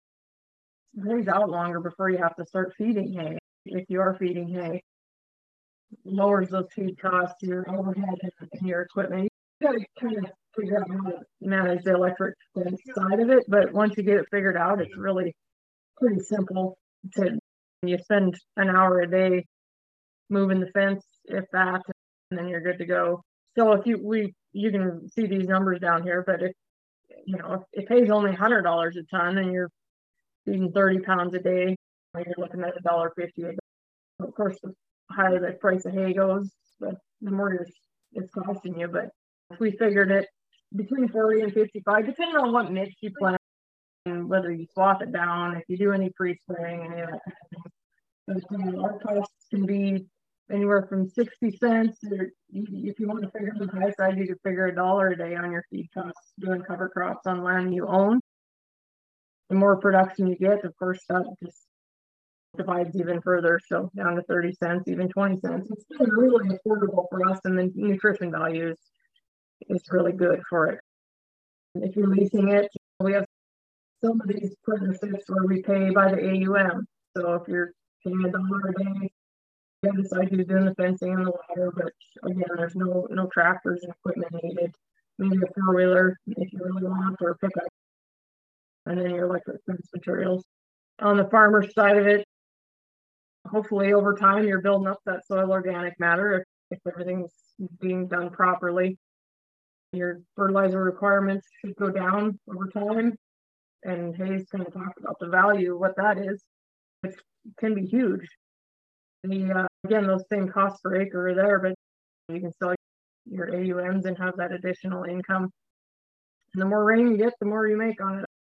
raise out longer before you have to start feeding hay. If you are feeding hay, lowers those feed costs, your overhead and your equipment. You got to kind of figure out how to manage the electric side of it, but once you get it figured out, it's really pretty simple. To you spend an hour a day moving the fence, if that, and then you're good to go. So if you we you can see these numbers down here, but if you know if, if hay's only one hundred dollars a ton and you're feeding thirty pounds a day, you're looking at a dollar fifty a day. Of course, the higher the price of hay goes, the, the more you're, it's costing you. But if we figured it between forty and fifty-five, depending on what mix you plant and whether you swath it down, if you do any pre-spraying, any of that kind of thing. But, you know, our costs can be anywhere from sixty cents, or if you want to figure on the high side, you could figure a dollar a day on your feed costs doing cover crops on land you own. The more production you get, of course, that just divides even further, so down to thirty cents, even twenty cents. It's been really affordable for us, and the nutrition value is, is really good for it. If you're leasing it, we have some of these partnerships where we pay by the A U M. So if you're paying a dollar a day, you can decide who's doing the fencing and the water, but again, there's no no tractors and equipment needed. Maybe a four-wheeler if you really want, or a pickup, and then your electric fence materials. On the farmer side of it, hopefully over time you're building up that soil organic matter if, if everything's being done properly. Your fertilizer requirements should go down over time, and Hayes going to talk about the value of what that is, which can be huge. The uh, again, those same costs per acre are there, but you can sell your A U Ms and have that additional income. And the more rain you get, the more you make on it.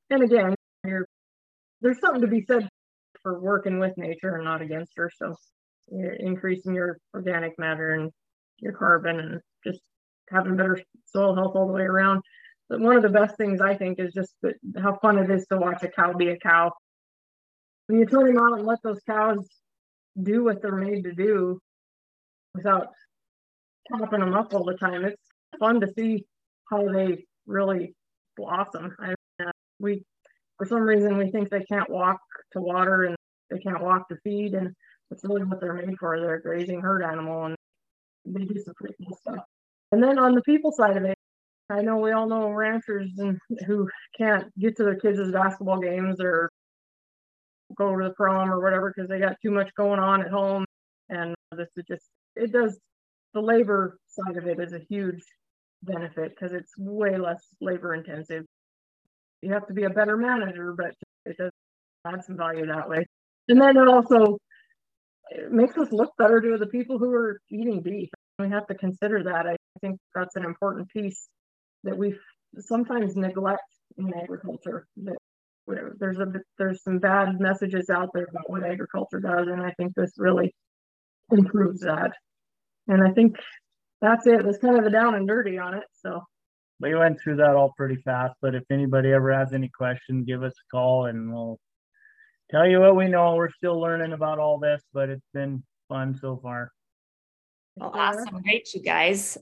and again, you're, there's something to be said for working with nature and not against her. So you're increasing your organic matter and your carbon and just having better soil health all the way around. But one of the best things I think is just that how fun it is to watch a cow be a cow. When you turn them out and let those cows do what they're made to do without chopping them up all the time, it's fun to see how they really blossom. I, uh, we, for some reason, we think they can't walk to water and they can't walk to feed, and it's really what they're made for. They're a grazing herd animal, and they do some pretty cool stuff. And then on the people side of it, I know we all know ranchers and who can't get to their kids' basketball games or go to the prom or whatever because they got too much going on at home. And this is just, it does, the labor side of it is a huge benefit because it's way less labor intensive. You have to be a better manager, but it does add some value that way. And then it also it makes us look better to the people who are eating beef. We have to consider that. I think that's an important piece that we sometimes neglect in agriculture. That there's a there's some bad messages out there about what agriculture does, and I think this really improves that. And I think that's it. That's kind of the down and dirty on it. So we went through that all pretty fast, but if anybody ever has any questions, give us a call and we'll tell you what we know. We're still learning about all this, but it's been fun so far. Well, awesome. Great, you guys.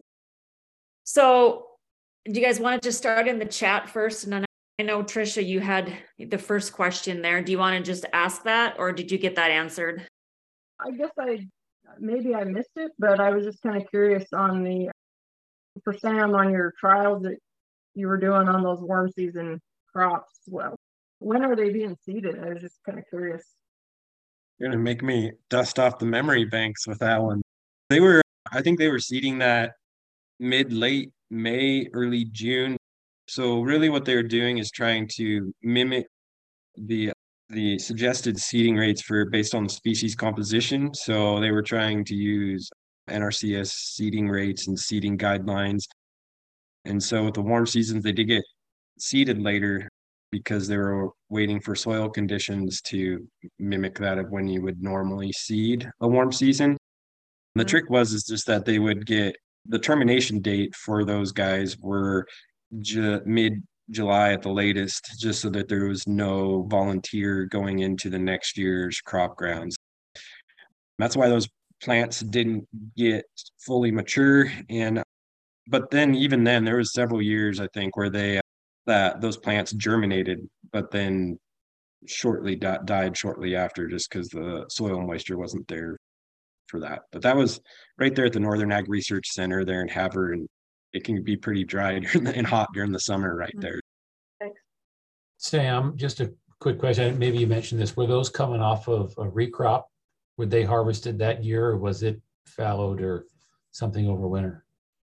So do you guys want to just start in the chat first? And then I know, Tricia, you had the first question there. Do you want to just ask that, or did you get that answered? I guess I, maybe I missed it, but I was just kind of curious on the, for Sam, on your trials that you were doing on those warm season crops. Well, when are they being seeded? I was just kind of curious. You're gonna make me dust off the memory banks with that one. They were, I think they were seeding that mid, late May, early June. So really what they're doing is trying to mimic the the suggested seeding rates for based on the species composition. So they were trying to use N R C S seeding rates and seeding guidelines. And so with the warm seasons, they did get seeded later because they were waiting for soil conditions to mimic that of when you would normally seed a warm season. And the mm-hmm. trick was is just that they would get the termination date for those guys were ju- mid July at the latest, just so that there was no volunteer going into the next year's crop grounds. That's why those plants didn't get fully mature. And but then even then there was several years, I think, where they that those plants germinated, but then shortly di- died shortly after, just because the soil moisture wasn't there for that. But that was right there at the Northern Ag Research Center there in Havre, and it can be pretty dry and hot during the summer right there. Thanks. Sam, just a quick question. Maybe you mentioned this. Were those coming off of a recrop? Were they harvested that year, or was it fallowed or something over winter?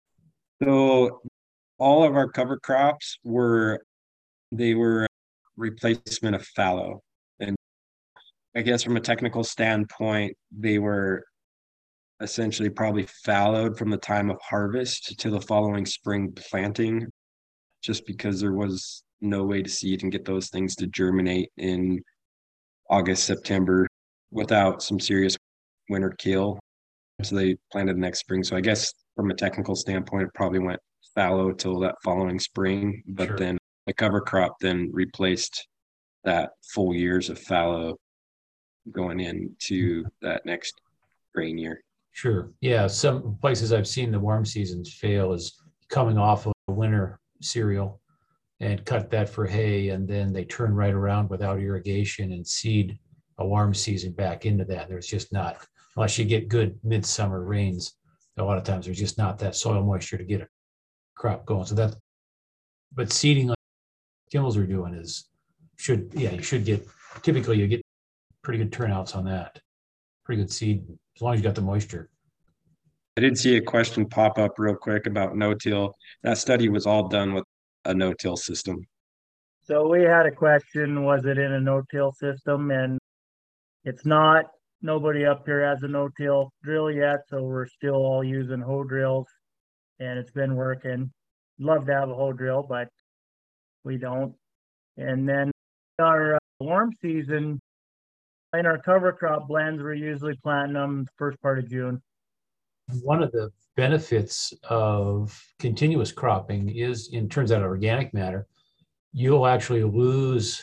So all of our cover crops were, they were replacement of fallow. And I guess from a technical standpoint, they were essentially probably fallowed from the time of harvest to the following spring planting, just because there was no way to seed and get those things to germinate in August, September without some serious winter kill. So they planted next spring. So I guess from a technical standpoint, it probably went fallow till that following spring, but sure. Then the cover crop then replaced that full years of fallow going into that next grain year. Sure. Yeah. Some places I've seen the warm seasons fail is coming off of a winter cereal and cut that for hay, and then they turn right around without irrigation and seed a warm season back into that. There's just not, unless you get good midsummer rains, a lot of times there's just not that soil moisture to get a crop going. So that, but seeding like Kimball's are doing is, should, yeah, you should get, typically you get pretty good turnouts on that. Pretty good seed, as long as you got the moisture. I did see a question pop up real quick about no-till. That study was all done with a no-till system. So we had a question, was it in a no-till system? And it's not. Nobody up here has a no-till drill yet, so we're still all using hoe drills, and it's been working. Love to have a hoe drill, but we don't. And then our uh, warm season, in our cover crop blends, we're usually planting them the first part of June. One of the benefits of continuous cropping is, in terms of organic matter, you'll actually lose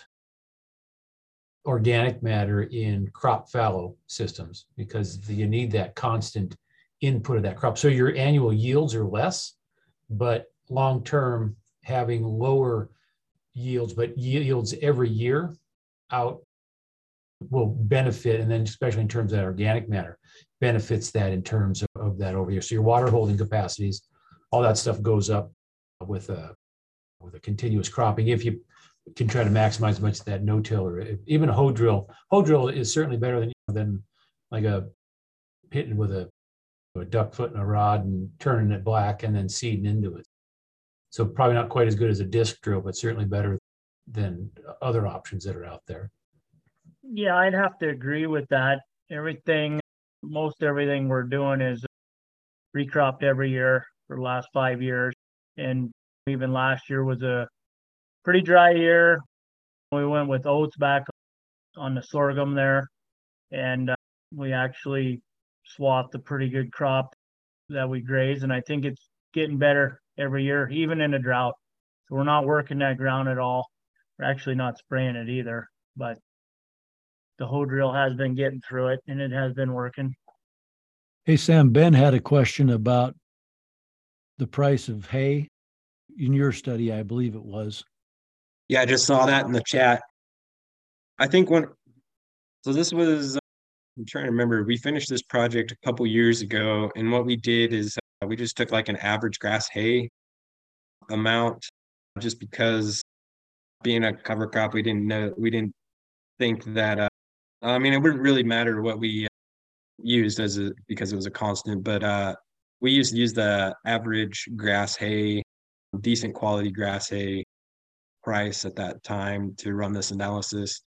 organic matter in crop fallow systems because you need that constant input of that crop. So your annual yields are less, but long-term having lower yields, but yields every year out will benefit. And then especially in terms of that organic matter, benefits that in terms of, of that over here. So your water holding capacities, all that stuff goes up with a, with a continuous cropping. If you can try to maximize as much of that no-tiller, even a hoe drill, hoe drill is certainly better than, than like a hitting with a, a duck foot and a rod and turning it black and then seeding into it. So probably not quite as good as a disc drill, but certainly better than other options that are out there. Yeah, I'd have to agree with that. Everything, most everything we're doing is recropped every year for the last five years. And even last year was a pretty dry year. We went with oats back on the sorghum there. And uh, we actually swapped a pretty good crop that we graze. And I think it's getting better every year, even in a drought. So we're not working that ground at all. We're actually not spraying it either. But the hoe drill has been getting through it, and it has been working. Hey, Sam, Ben had a question about the price of hay in your study, I believe it was. Yeah, I just saw that in the chat. I think when, so this was, uh, I'm trying to remember, we finished this project a couple years ago, and what we did is uh, we just took like an average grass hay amount, just because being a cover crop, we didn't know, we didn't think that, uh, I mean, it wouldn't really matter what we uh, used as a, because it was a constant, but uh, we used to use the average grass hay, decent quality grass hay price at that time to run this analysis.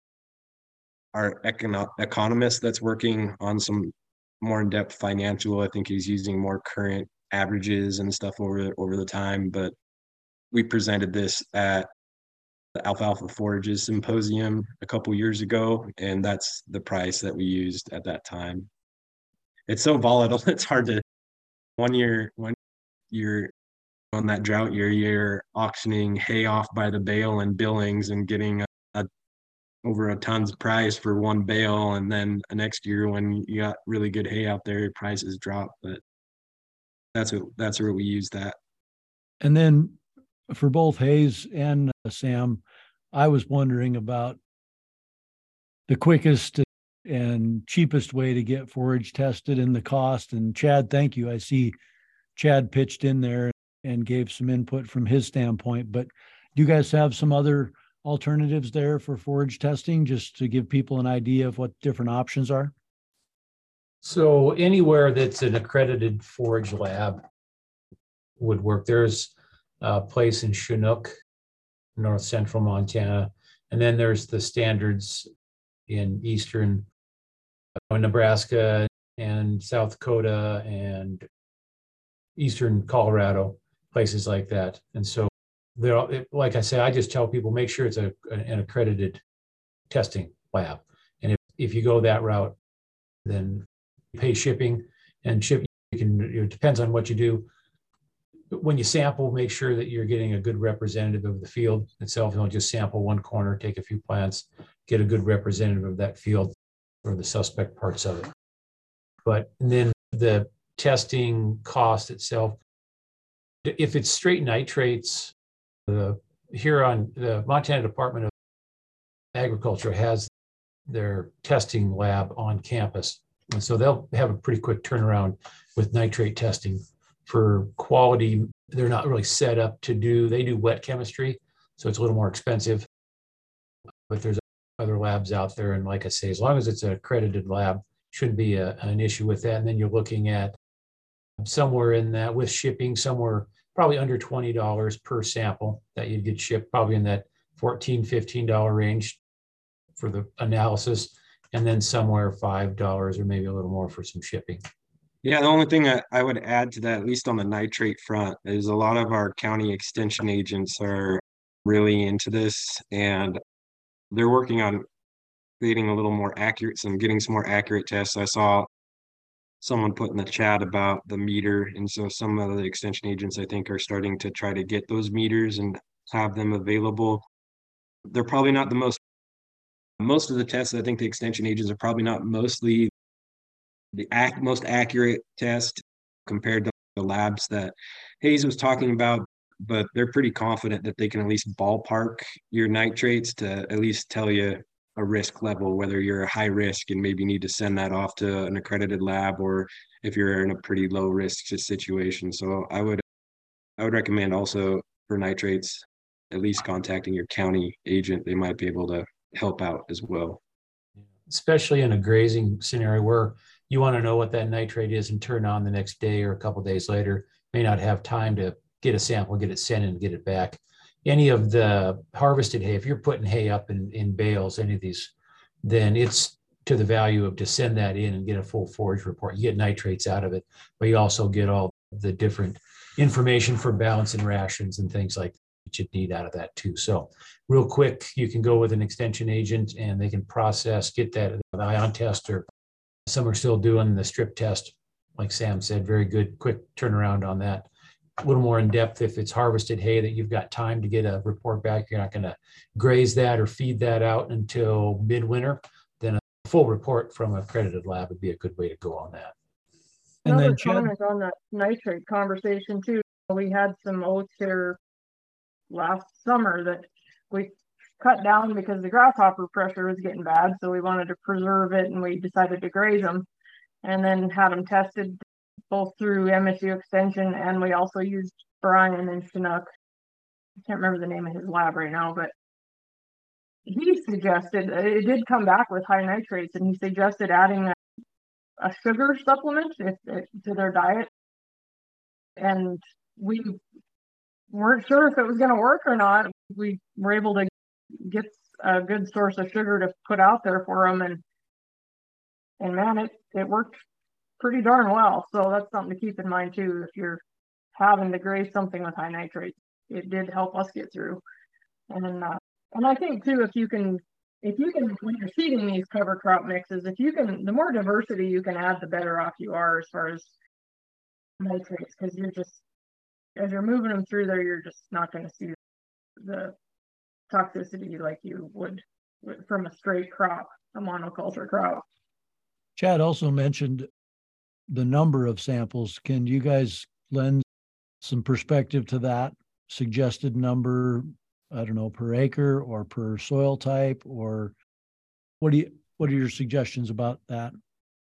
Our econo- economist that's working on some more in-depth financial, I think he's using more current averages and stuff over, over the time, but we presented this at the Alfalfa Forages Symposium a couple years ago, and that's the price that we used at that time. It's so volatile, it's hard to, one year, one year on that drought year, you're auctioning hay off by the bale in Billings and getting a, a over a ton's price for one bale, and then the next year when you got really good hay out there, prices drop. But that's what that's where we use that. And then for both Hayes and uh, Sam, I was wondering about the quickest and cheapest way to get forage tested and the cost. And Chad, thank you. I see Chad pitched in there and gave some input from his standpoint, but do you guys have some other alternatives there for forage testing, just to give people an idea of what different options are? So anywhere that's an accredited forage lab would work. There's a place in Chinook, north central Montana, and then there's the standards in eastern Nebraska and South Dakota and eastern Colorado, places like that. And so there, like I said, I just tell people, make sure it's a, an accredited testing lab. And if, if you go that route, then you pay shipping, and ship, you can, it depends on what you do. But when you sample, make sure that you're getting a good representative of the field itself. Don't just sample one corner, take a few plants, get a good representative of that field or the suspect parts of it. But then the testing cost itself, if it's straight nitrates, the here on the Montana Department of Agriculture has their testing lab on campus. And so they'll have a pretty quick turnaround with nitrate testing for quality. They're not really set up to do, they do wet chemistry, so it's a little more expensive, but there's other labs out there. And like I say, as long as it's an accredited lab, shouldn't be a, an issue with that. And then you're looking at somewhere in that with shipping, somewhere probably under twenty dollars per sample that you'd get shipped, probably in that fourteen, fifteen dollar range for the analysis, and then somewhere five dollars or maybe a little more for some shipping. Yeah, the only thing I, I would add to that, at least on the nitrate front, is a lot of our county extension agents are really into this, and they're working on creating a little more accurate, some getting some more accurate tests. I saw someone put in the chat about the meter, and so some of the extension agents I think are starting to try to get those meters and have them available. They're probably not the most most of the tests. I think the extension agents are probably not mostly the ac- most accurate test compared to the labs that Hayes was talking about, but they're pretty confident that they can at least ballpark your nitrates to at least tell you a risk level, whether you're a high risk and maybe need to send that off to an accredited lab, or if you're in a pretty low risk situation. So I would I would recommend also for nitrates, at least contacting your county agent. They might be able to help out as well. Especially in a grazing scenario where you want to know what that nitrate is and turn on the next day or a couple of days later, may not have time to get a sample, get it sent in and get it back. Any of the harvested hay, if you're putting hay up in, in bales, any of these, then it's to the value of to send that in and get a full forage report. You get nitrates out of it, but you also get all the different information for balancing rations and things like that you'd need out of that too. So real quick, you can go with an extension agent and they can process, get that the ion test, or some are still doing the strip test. Like Sam said, very good, quick turnaround on that. A little more in depth if it's harvested hay that you've got time to get a report back. You're not going to graze that or feed that out until midwinter. Then a full report from a accredited lab would be a good way to go on that. And Another then Chad, comment on that nitrate conversation too. We had some oats here last summer that we cut down because the grasshopper pressure was getting bad. So we wanted to preserve it and we decided to graze them and then had them tested both through M S U Extension, and we also used Brian in Chinook. I can't remember the name of his lab right now, but he suggested, it did come back with high nitrates, and he suggested adding a, a sugar supplement if, if, to their diet. And we weren't sure if it was going to work or not. We were able to get a good source of sugar to put out there for them, and and man, it, it worked pretty darn well. So that's something to keep in mind too. If you're having to graze something with high nitrates, it did help us get through. And uh, and I think too, if you can, if you can, when you're seeding these cover crop mixes, if you can, the more diversity you can add, the better off you are as far as nitrates, because you're just, as you're moving them through there, you're just not going to see the toxicity like you would from a straight crop, a monoculture crop. Chad also mentioned the number of samples. Can you guys lend some perspective to that suggested number? I don't know, per acre or per soil type, or what do you, what are your suggestions about that?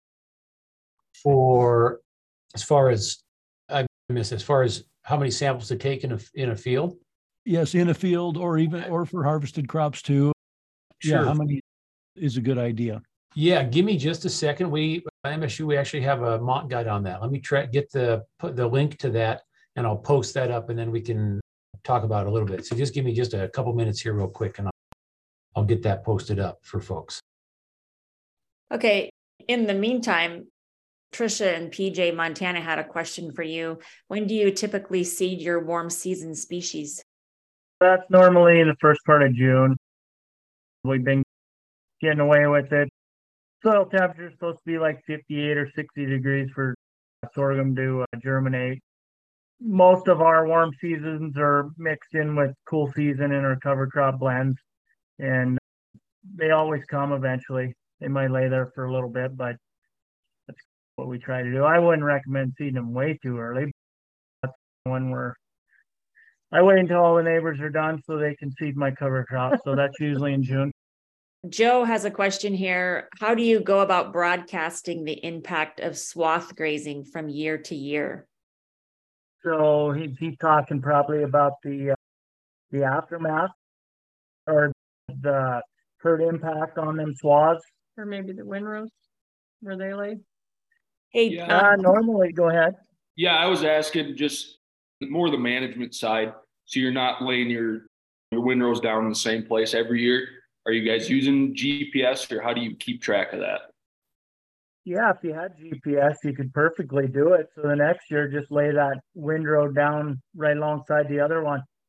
For as far as I miss, as far as how many samples to take in a in a field? Yes, in a field, or even or for harvested crops too. Sure. Yeah, how many is a good idea? Yeah, give me just a second. We M S U, we actually have a mock guide on that. Let me try get the put the link to that, and I'll post that up, and then we can talk about it a little bit. So just give me just a couple minutes here real quick, and I'll, I'll get that posted up for folks. Okay. In the meantime, Trisha and P J Montana had a question for you. When do you typically seed your warm season species? That's normally in the first part of June. We've been getting away with it. Soil temperature is supposed to be like fifty-eight or sixty degrees for sorghum to uh, germinate. Most of our warm seasons are mixed in with cool season in our cover crop blends, and they always come eventually. They might lay there for a little bit, but that's what we try to do. I wouldn't recommend seeding them way too early. That's when we're I wait until all the neighbors are done so they can seed my cover crop. So that's usually in June. Joe has a question here. How do you go about broadcasting the impact of swath grazing from year to year? So he, he's talking probably about the uh, the aftermath or the herd impact on them swaths. Or maybe the windrows where they lay. Hey, Yeah. Uh, um, normally, go ahead. Yeah, I was asking just more the management side. So you're not laying your your windrows down in the same place every year. Are you guys using G P S, or how do you keep track of that? Yeah, if you had G P S, you could perfectly do it. So the next year, just lay that windrow down right alongside the other one.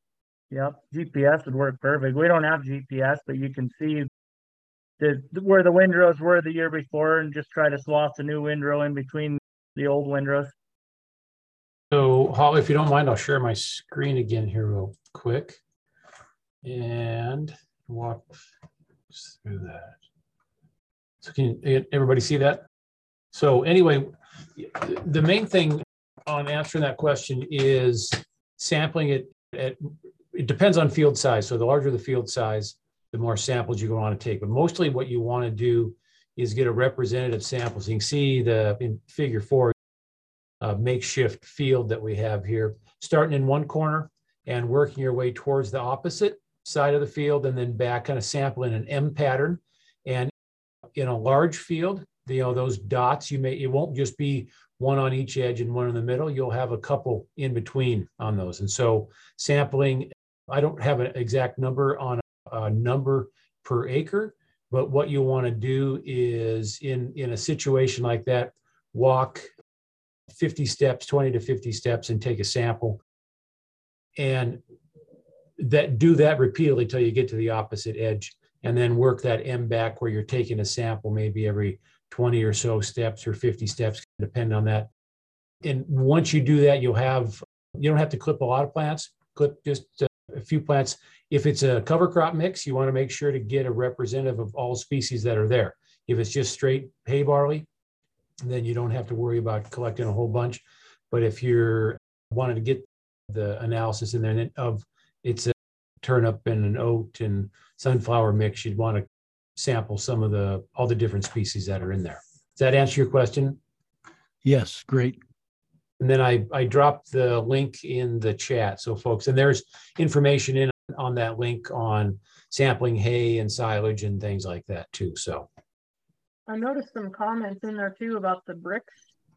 Yep, G P S would work perfect. We don't have G P S, but you can see the where the windrows were the year before and just try to swap the new windrow in between the old windrows. So, Holly, if you don't mind, I'll share my screen again here real quick and walk through that. So can everybody see that? So anyway, the main thing on answering that question is sampling it at, it depends on field size. So the larger the field size, the more samples you want to take. But mostly what you want to do is get a representative sample. So you can see the in figure four uh, makeshift field that we have here, starting in one corner and working your way towards the opposite side of the field and then back, kind of sampling an M pattern. And in a large field, you know, those dots, you may, it won't just be one on each edge and one in the middle. You'll have a couple in between on those. And so sampling, I don't have an exact number on a, a number per acre, but what you want to do is in, in a situation like that, walk fifty steps, twenty to fifty steps and take a sample and that do that repeatedly till you get to the opposite edge and then work that M back where you're taking a sample maybe every twenty or so steps or fifty steps, depending on that. And once you do that, you'll have, you don't have to clip a lot of plants, clip just a few plants. If it's a cover crop mix, you want to make sure to get a representative of all species that are there. If it's just straight hay barley, then you don't have to worry about collecting a whole bunch. But if you're wanting to get the analysis in there of it's a turnip and an oat and sunflower mix, you'd want to sample some of the, all the different species that are in there. Does that answer your question? Yes, great. And then I, I dropped the link in the chat. So folks, and there's information in on that link on sampling hay and silage and things like that too. So I noticed some comments in there too about the bricks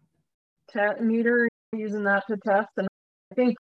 meter, using that to test. And I think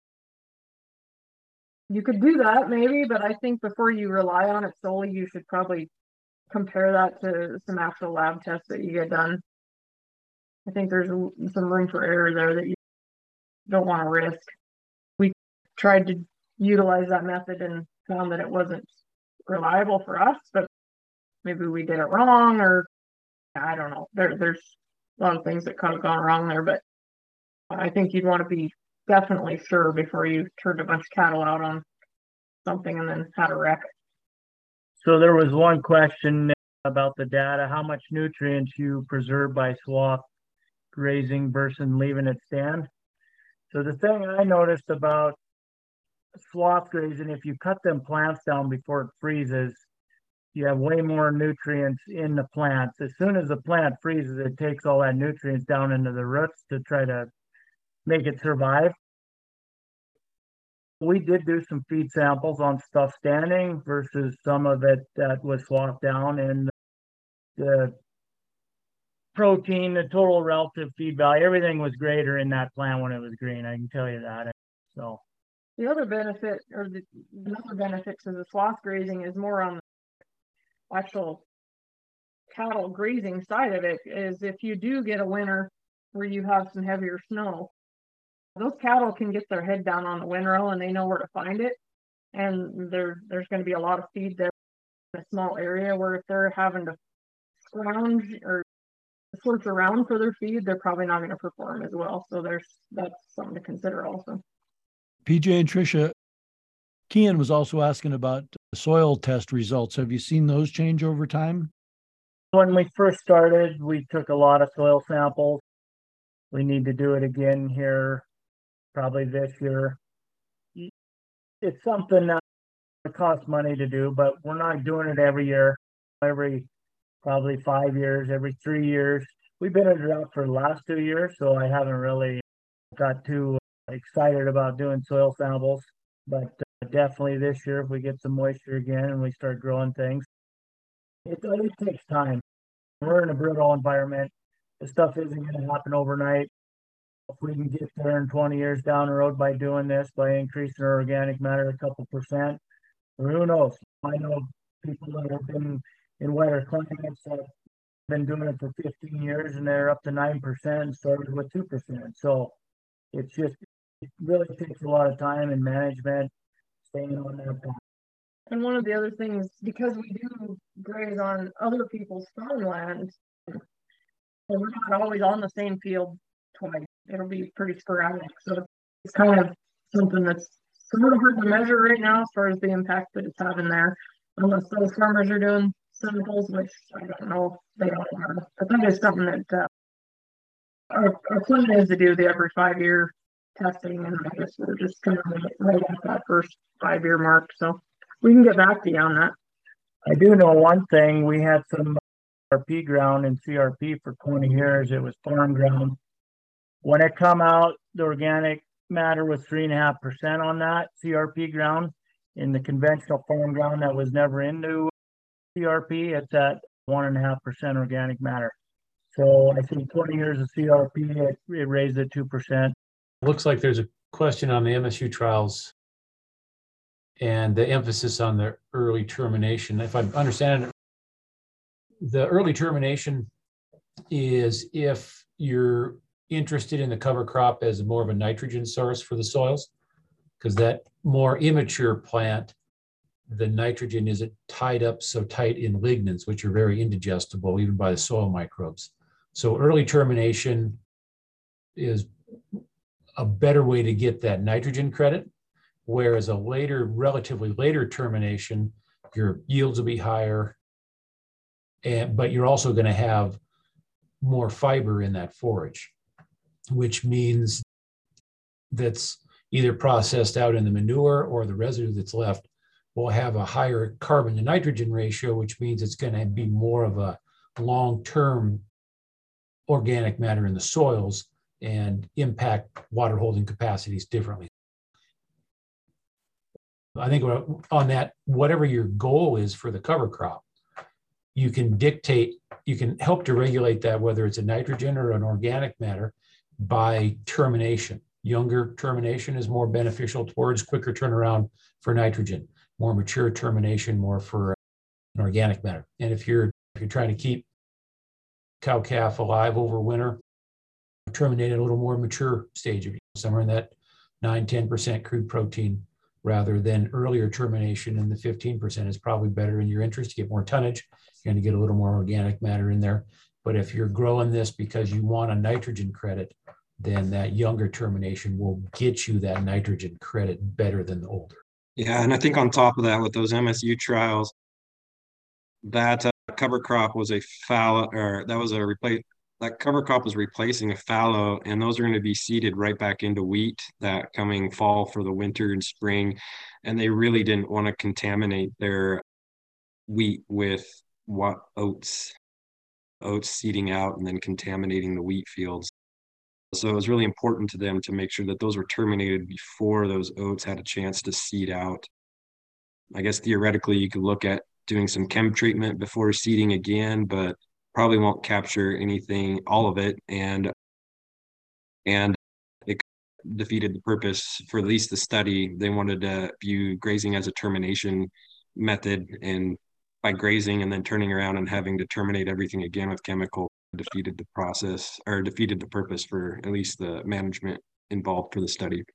you could do that maybe, but I think before you rely on it solely, you should probably compare that to some actual lab tests that you get done. I think there's some room for error there that you don't want to risk. We tried to utilize that method and found that it wasn't reliable for us, but maybe we did it wrong, or I don't know. There, there's a lot of things that could have gone wrong there, but I think you'd want to be definitely sure before you turned a bunch of cattle out on something and then had a wreck. So there was one question about the data, how much nutrients you preserve by swath grazing versus leaving it stand. So the thing I noticed about swath grazing, if you cut them plants down before it freezes, you have way more nutrients in the plants. As soon as the plant freezes, it takes all that nutrients down into the roots to try to make it survive. We did do some feed samples on stuff standing versus some of it that was swathed down, and the protein, the total relative feed value, everything was greater in that plant when it was green. I can tell you that. So the other benefit, or the another benefit to the swath grazing is more on the actual cattle grazing side of it, is if you do get a winter where you have some heavier snow, those cattle can get their head down on the windrow and they know where to find it. And there, there's going to be a lot of feed there in a small area, where if they're having to scrounge or search around for their feed, they're probably not going to perform as well. So there's, that's something to consider also. P J and Tricia, Kian was also asking about soil test results. Have you seen those change over time? When we first started, we took a lot of soil samples. We need to do it again here, probably this year. It's something that costs money to do, but we're not doing it every year, every probably five years, every three years. We've been in drought for the last two years, so I haven't really got too excited about doing soil samples. But uh, definitely this year, if we get some moisture again and we start growing things, it, it takes time. We're in a brittle environment. This stuff isn't going to happen overnight. If we can get there in twenty years down the road by doing this, by increasing our organic matter a couple percent, or who knows? I know people that have been in wetter climates that have been doing it for fifteen years and they're up to nine percent and started with two percent. So it's just, it really takes a lot of time and management. staying on that path. And one of the other things, because we do graze on other people's farmland, so we're not always on the same field twice. It'll be pretty sporadic. So it's kind of something that's sort of hard to measure right now as far as the impact that it's having there. Unless those farmers are doing samples, which I don't know if they all are. I think it's something that uh, our, our plan is to do the every five year testing, and I guess we're just kind of right at that first five year mark. So we can get back to you on that. I do know one thing. We had some C R P ground in C R P for twenty years. It was farm ground. When it come out, the organic matter was three and a half percent on that C R P ground. In the conventional farm ground that was never into C R P, it's at one and a half percent organic matter. So I think twenty years of C R P, it, it raised it two percent. Looks like there's a question on the M S U trials and the emphasis on the early termination. If I understand it, the early termination is if you're interested in the cover crop as more of a nitrogen source for the soils, because that more immature plant, the nitrogen isn't tied up so tight in lignans, which are very indigestible even by the soil microbes. So early termination is a better way to get that nitrogen credit, whereas a later, relatively later termination, your yields will be higher, and but you're also going to have more fiber in that forage, which means that's either processed out in the manure or the residue that's left will have a higher carbon to nitrogen ratio, which means it's going to be more of a long-term organic matter in the soils and impact water holding capacities differently. I think on that, whatever your goal is for the cover crop, you can dictate, you can help to regulate that, whether it's a nitrogen or an organic matter, by termination. Younger termination is more beneficial towards quicker turnaround for nitrogen. More mature termination, more for an organic matter. And if you're if you're trying to keep cow calf alive over winter, terminate at a little more mature stage of somewhere in that nine, ten percent crude protein rather than earlier termination, and the fifteen percent is probably better in your interest to get more tonnage. You're going to get a little more organic matter in there. But if you're growing this because you want a nitrogen credit, then that younger termination will get you that nitrogen credit better than the older. Yeah, and I think on top of that, with those M S U trials, that uh, cover crop was a fallow, or that was a replace. That cover crop was replacing a fallow, and those are going to be seeded right back into wheat that coming fall for the winter and spring. And they really didn't want to contaminate their wheat with what oats, oats seeding out and then contaminating the wheat fields. So it was really important to them to make sure that those were terminated before those oats had a chance to seed out. I guess theoretically you could look at doing some chem treatment before seeding again, but probably won't capture anything, all of it, and and it defeated the purpose for at least the study. They wanted to view grazing as a termination method, and by grazing and then turning around and having to terminate everything again with chemical defeated the process, or defeated the purpose for at least the management involved for the study.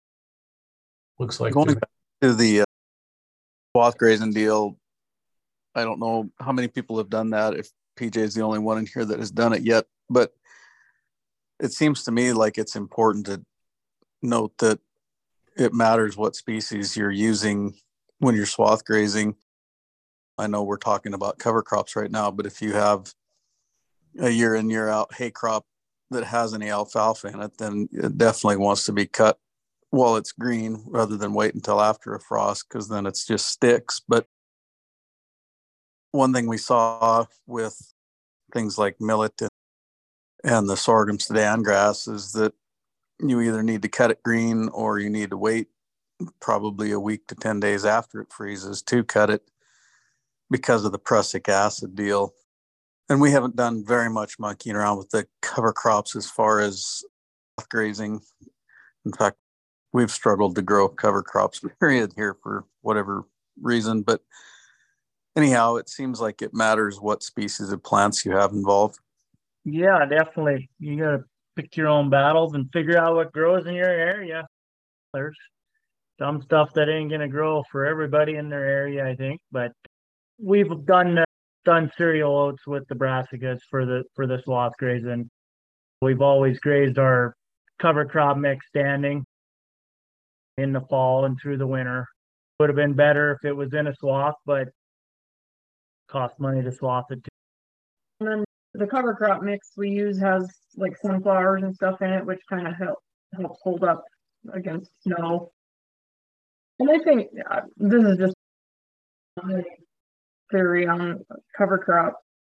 Looks like going back to the uh, swath grazing deal, I don't know how many people have done that, if P J is the only one in here that has done it yet, but it seems to me like it's important to note that it matters what species you're using when you're swath grazing. I know we're talking about cover crops right now, but if you have a year in, year out hay crop that has any alfalfa in it, then it definitely wants to be cut while it's green rather than wait until after a frost, because then it's just sticks. But one thing we saw with things like millet and, and the sorghum Sudan grass is that you either need to cut it green or you need to wait probably a week to ten days after it freezes to cut it because of the prussic acid deal. And we haven't done very much monkeying around with the cover crops as far as grazing. In fact, we've struggled to grow cover crops period here for whatever reason. But anyhow, it seems like it matters what species of plants you have involved. Yeah, definitely. You got to pick your own battles and figure out what grows in your area. There's some stuff that ain't gonna grow for everybody in their area, I think, but we've done uh, done cereal oats with the brassicas for the for the swath grazing. We've always grazed our cover crop mix standing in the fall and through the winter. Would have been better if it was in a swath, but cost money to swath it. And then the cover crop mix we use has like sunflowers and stuff in it, which kind of help helps hold up against snow. And I think uh, this is just my theory on cover crop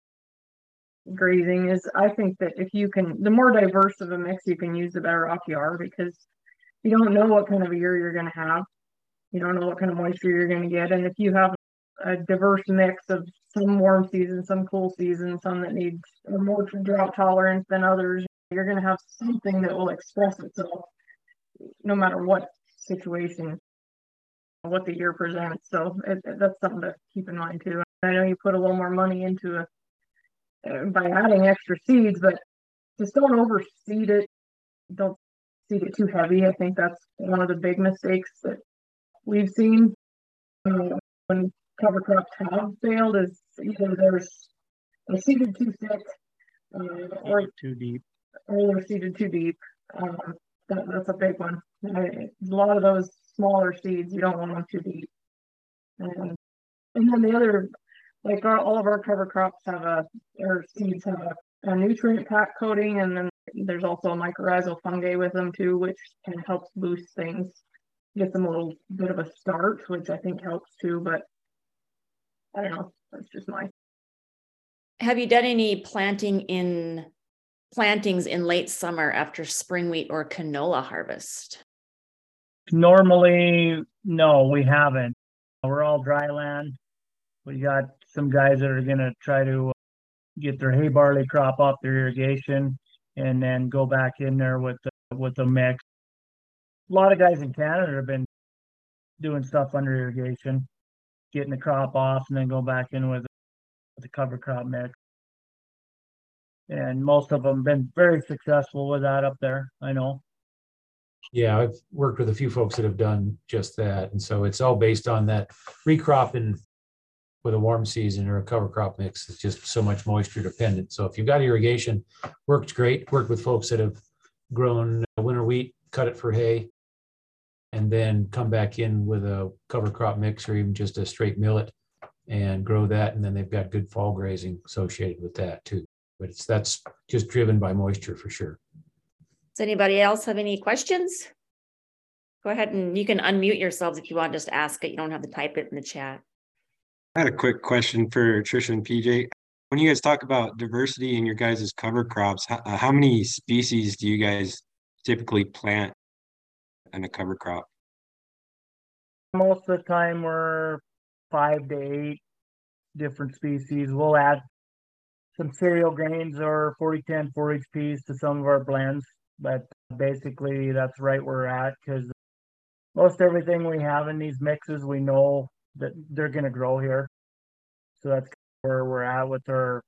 grazing is I think that if you can, the more diverse of a mix you can use, the better off you are, because you don't know what kind of a year you're going to have. You don't know what kind of moisture you're going to get. And if you have a diverse mix of some warm seasons, some cool seasons, some that need more drought tolerance than others, you're going to have something that will express itself no matter what situation, what the year presents. So it, it, that's something to keep in mind too. I know you put a little more money into it uh, by adding extra seeds, but just don't overseed it. Don't seed it too heavy. I think that's one of the big mistakes that we've seen uh, when cover crops have failed is either there's they're seeded too thick uh, or too deep, or they're seeded too deep. Um, that, that's a big one. I, a lot of those smaller seeds, you don't want them too deep. And, and then the other, like our, all of our cover crops have a, or seeds have a, a nutrient pack coating, and then there's also a mycorrhizal fungi with them too, which can help boost things, get them a little bit of a start, which I think helps too, but I don't know, that's just my. Have you done any planting in plantings in late summer after spring wheat or canola harvest? Normally, no, we haven't. We're all dry land. We got some guys that are going to try to get their hay barley crop off their irrigation and then go back in there with the, with the mix. A lot of guys in Canada have been doing stuff under irrigation, getting the crop off and then go back in with the cover crop mix. And most of them been very successful with that up there, I know. Yeah, I've worked with a few folks that have done just that. And so it's all based on that recropping with a warm season or a cover crop mix. It's just so much moisture dependent. So if you've got irrigation, works great. Worked with folks that have grown winter wheat, cut it for hay, and then come back in with a cover crop mix or even just a straight millet and grow that. And then they've got good fall grazing associated with that too. But it's that's just driven by moisture for sure. Does anybody else have any questions? Go ahead and you can unmute yourselves if you want, just ask it. You don't have to type it in the chat. I had a quick question for Trisha and P J. When you guys talk about diversity in your guys' cover crops, how, how many species do you guys typically plant in a cover crop? Most of the time we're five to eight different species. We'll add some cereal grains or forty ten four H Ps to some of our blends, but basically that's right where we're at because most everything we have in these mixes, we know that they're going to grow here. So that's where we're at with our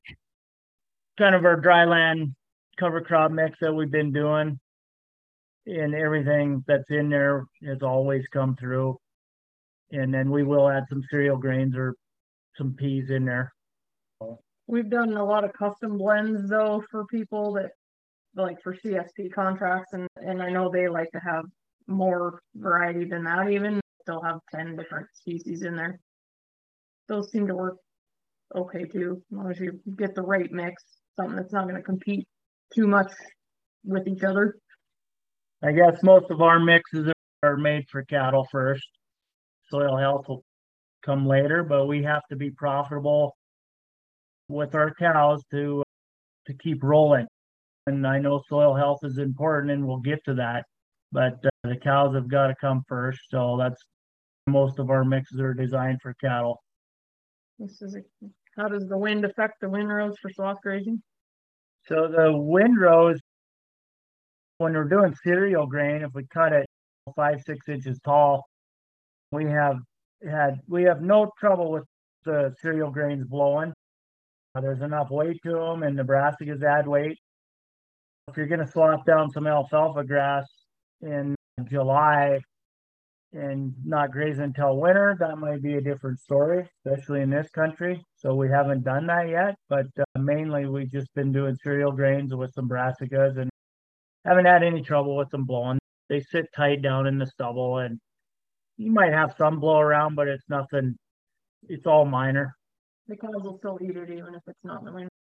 kind of our dry land cover crop mix that we've been doing. And everything that's in there has always come through. And then we will add some cereal grains or some peas in there. We've done a lot of custom blends though for people that like for C S P contracts, and, and I know they like to have more variety than that even. They'll have ten different species in there. Those seem to work okay too, as long as you get the right mix, something that's not going to compete too much with each other. I guess most of our mixes are made for cattle first. Soil health will come later, but we have to be profitable with our cows to to keep rolling. And I know soil health is important and we'll get to that, but uh, the cows have got to come first. So that's most of our mixes are designed for cattle. This is a, how does the wind affect the windrows for swath grazing? So the windrows, when we're doing cereal grain, if we cut it five, six inches tall, we have had we have no trouble with the cereal grains blowing. Uh, there's enough weight to them, and the brassicas add weight. If you're going to swap down some alfalfa grass in July, and not grazing until winter, that might be a different story, especially in this country. So we haven't done that yet, but uh, mainly we've just been doing cereal grains with some brassicas and haven't had any trouble with them blowing. They sit tight down in the stubble, and you might have some blow around, but it's nothing, it's all minor. The cows will still eat it even if it's not in the winter.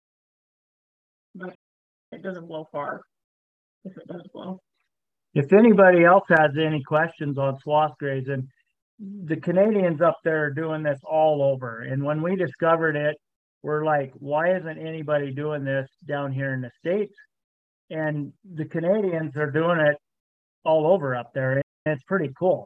But it doesn't blow far if it does blow. If anybody else has any questions on swath grazing, the Canadians up there are doing this all over. And when we discovered it, we're like, why isn't anybody doing this down here in the States? And the Canadians are doing it all over up there. And it's pretty cool.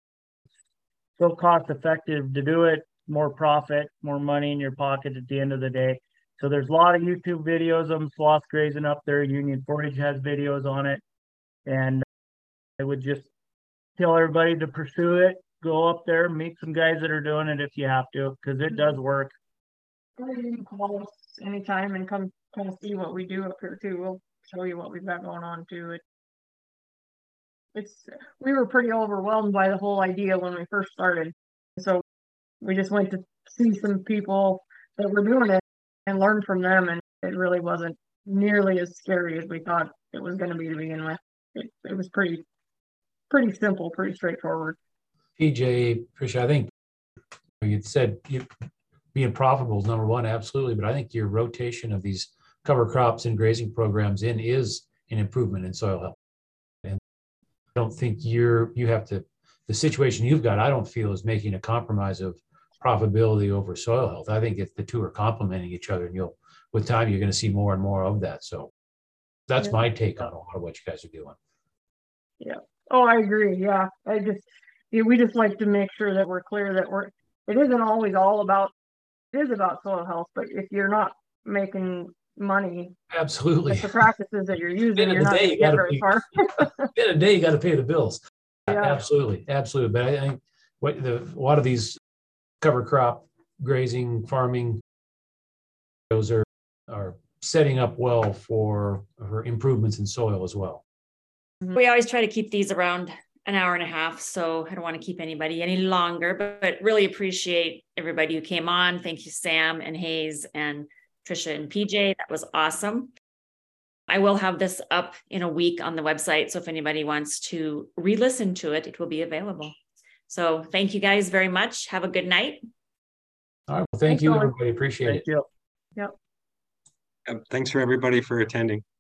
So cost effective to do it, more profit, more money in your pocket at the end of the day. So there's a lot of YouTube videos of swath grazing up there. Union Forage has videos on it. And I would just tell everybody to pursue it. Go up there, meet some guys that are doing it if you have to, because it does work. Or you can call us anytime and come kind of see what we do up here too. We'll show you what we've got going on too. It, it's we were pretty overwhelmed by the whole idea when we first started. So we just went to see some people that were doing it and learn from them, and it really wasn't nearly as scary as we thought it was going to be to begin with. It, it was pretty pretty simple, pretty straightforward. P J, Tricia, I think you said you, being profitable is number one, absolutely. But I think your rotation of these cover crops and grazing programs in is an improvement in soil health. And I don't think you're, you have to, the situation you've got, I don't feel is making a compromise of profitability over soil health. I think if the two are complementing each other, and you'll, with time, you're going to see more and more of that. So that's Yeah. my take on a lot of what you guys are doing. Yeah. Oh, I agree. Yeah. I just, yeah, we just like to make sure that we're clear that we're, it isn't always all about, it is about soil health, but if you're not making money Absolutely. with the practices that you're using, End of you're the not day, going to you get gotta very be- far. At the end of the day, you got to pay the bills. Yeah. Absolutely, absolutely. But I think what the a lot of these cover crop grazing, farming, those are are setting up well for for improvements in soil as well. We always try to keep these around an hour and a half, so I don't want to keep anybody any longer, but, but really appreciate everybody who came on. Thank you, Sam and Hayes and Tricia and P J. That was awesome. I will have this up in a week on the website, so if anybody wants to re-listen to it, it will be available. So thank you guys very much. Have a good night. All right. Well, thank Thanks, you, Dawn. everybody. Appreciate Thank it. you. Uh, Thanks for everybody for attending.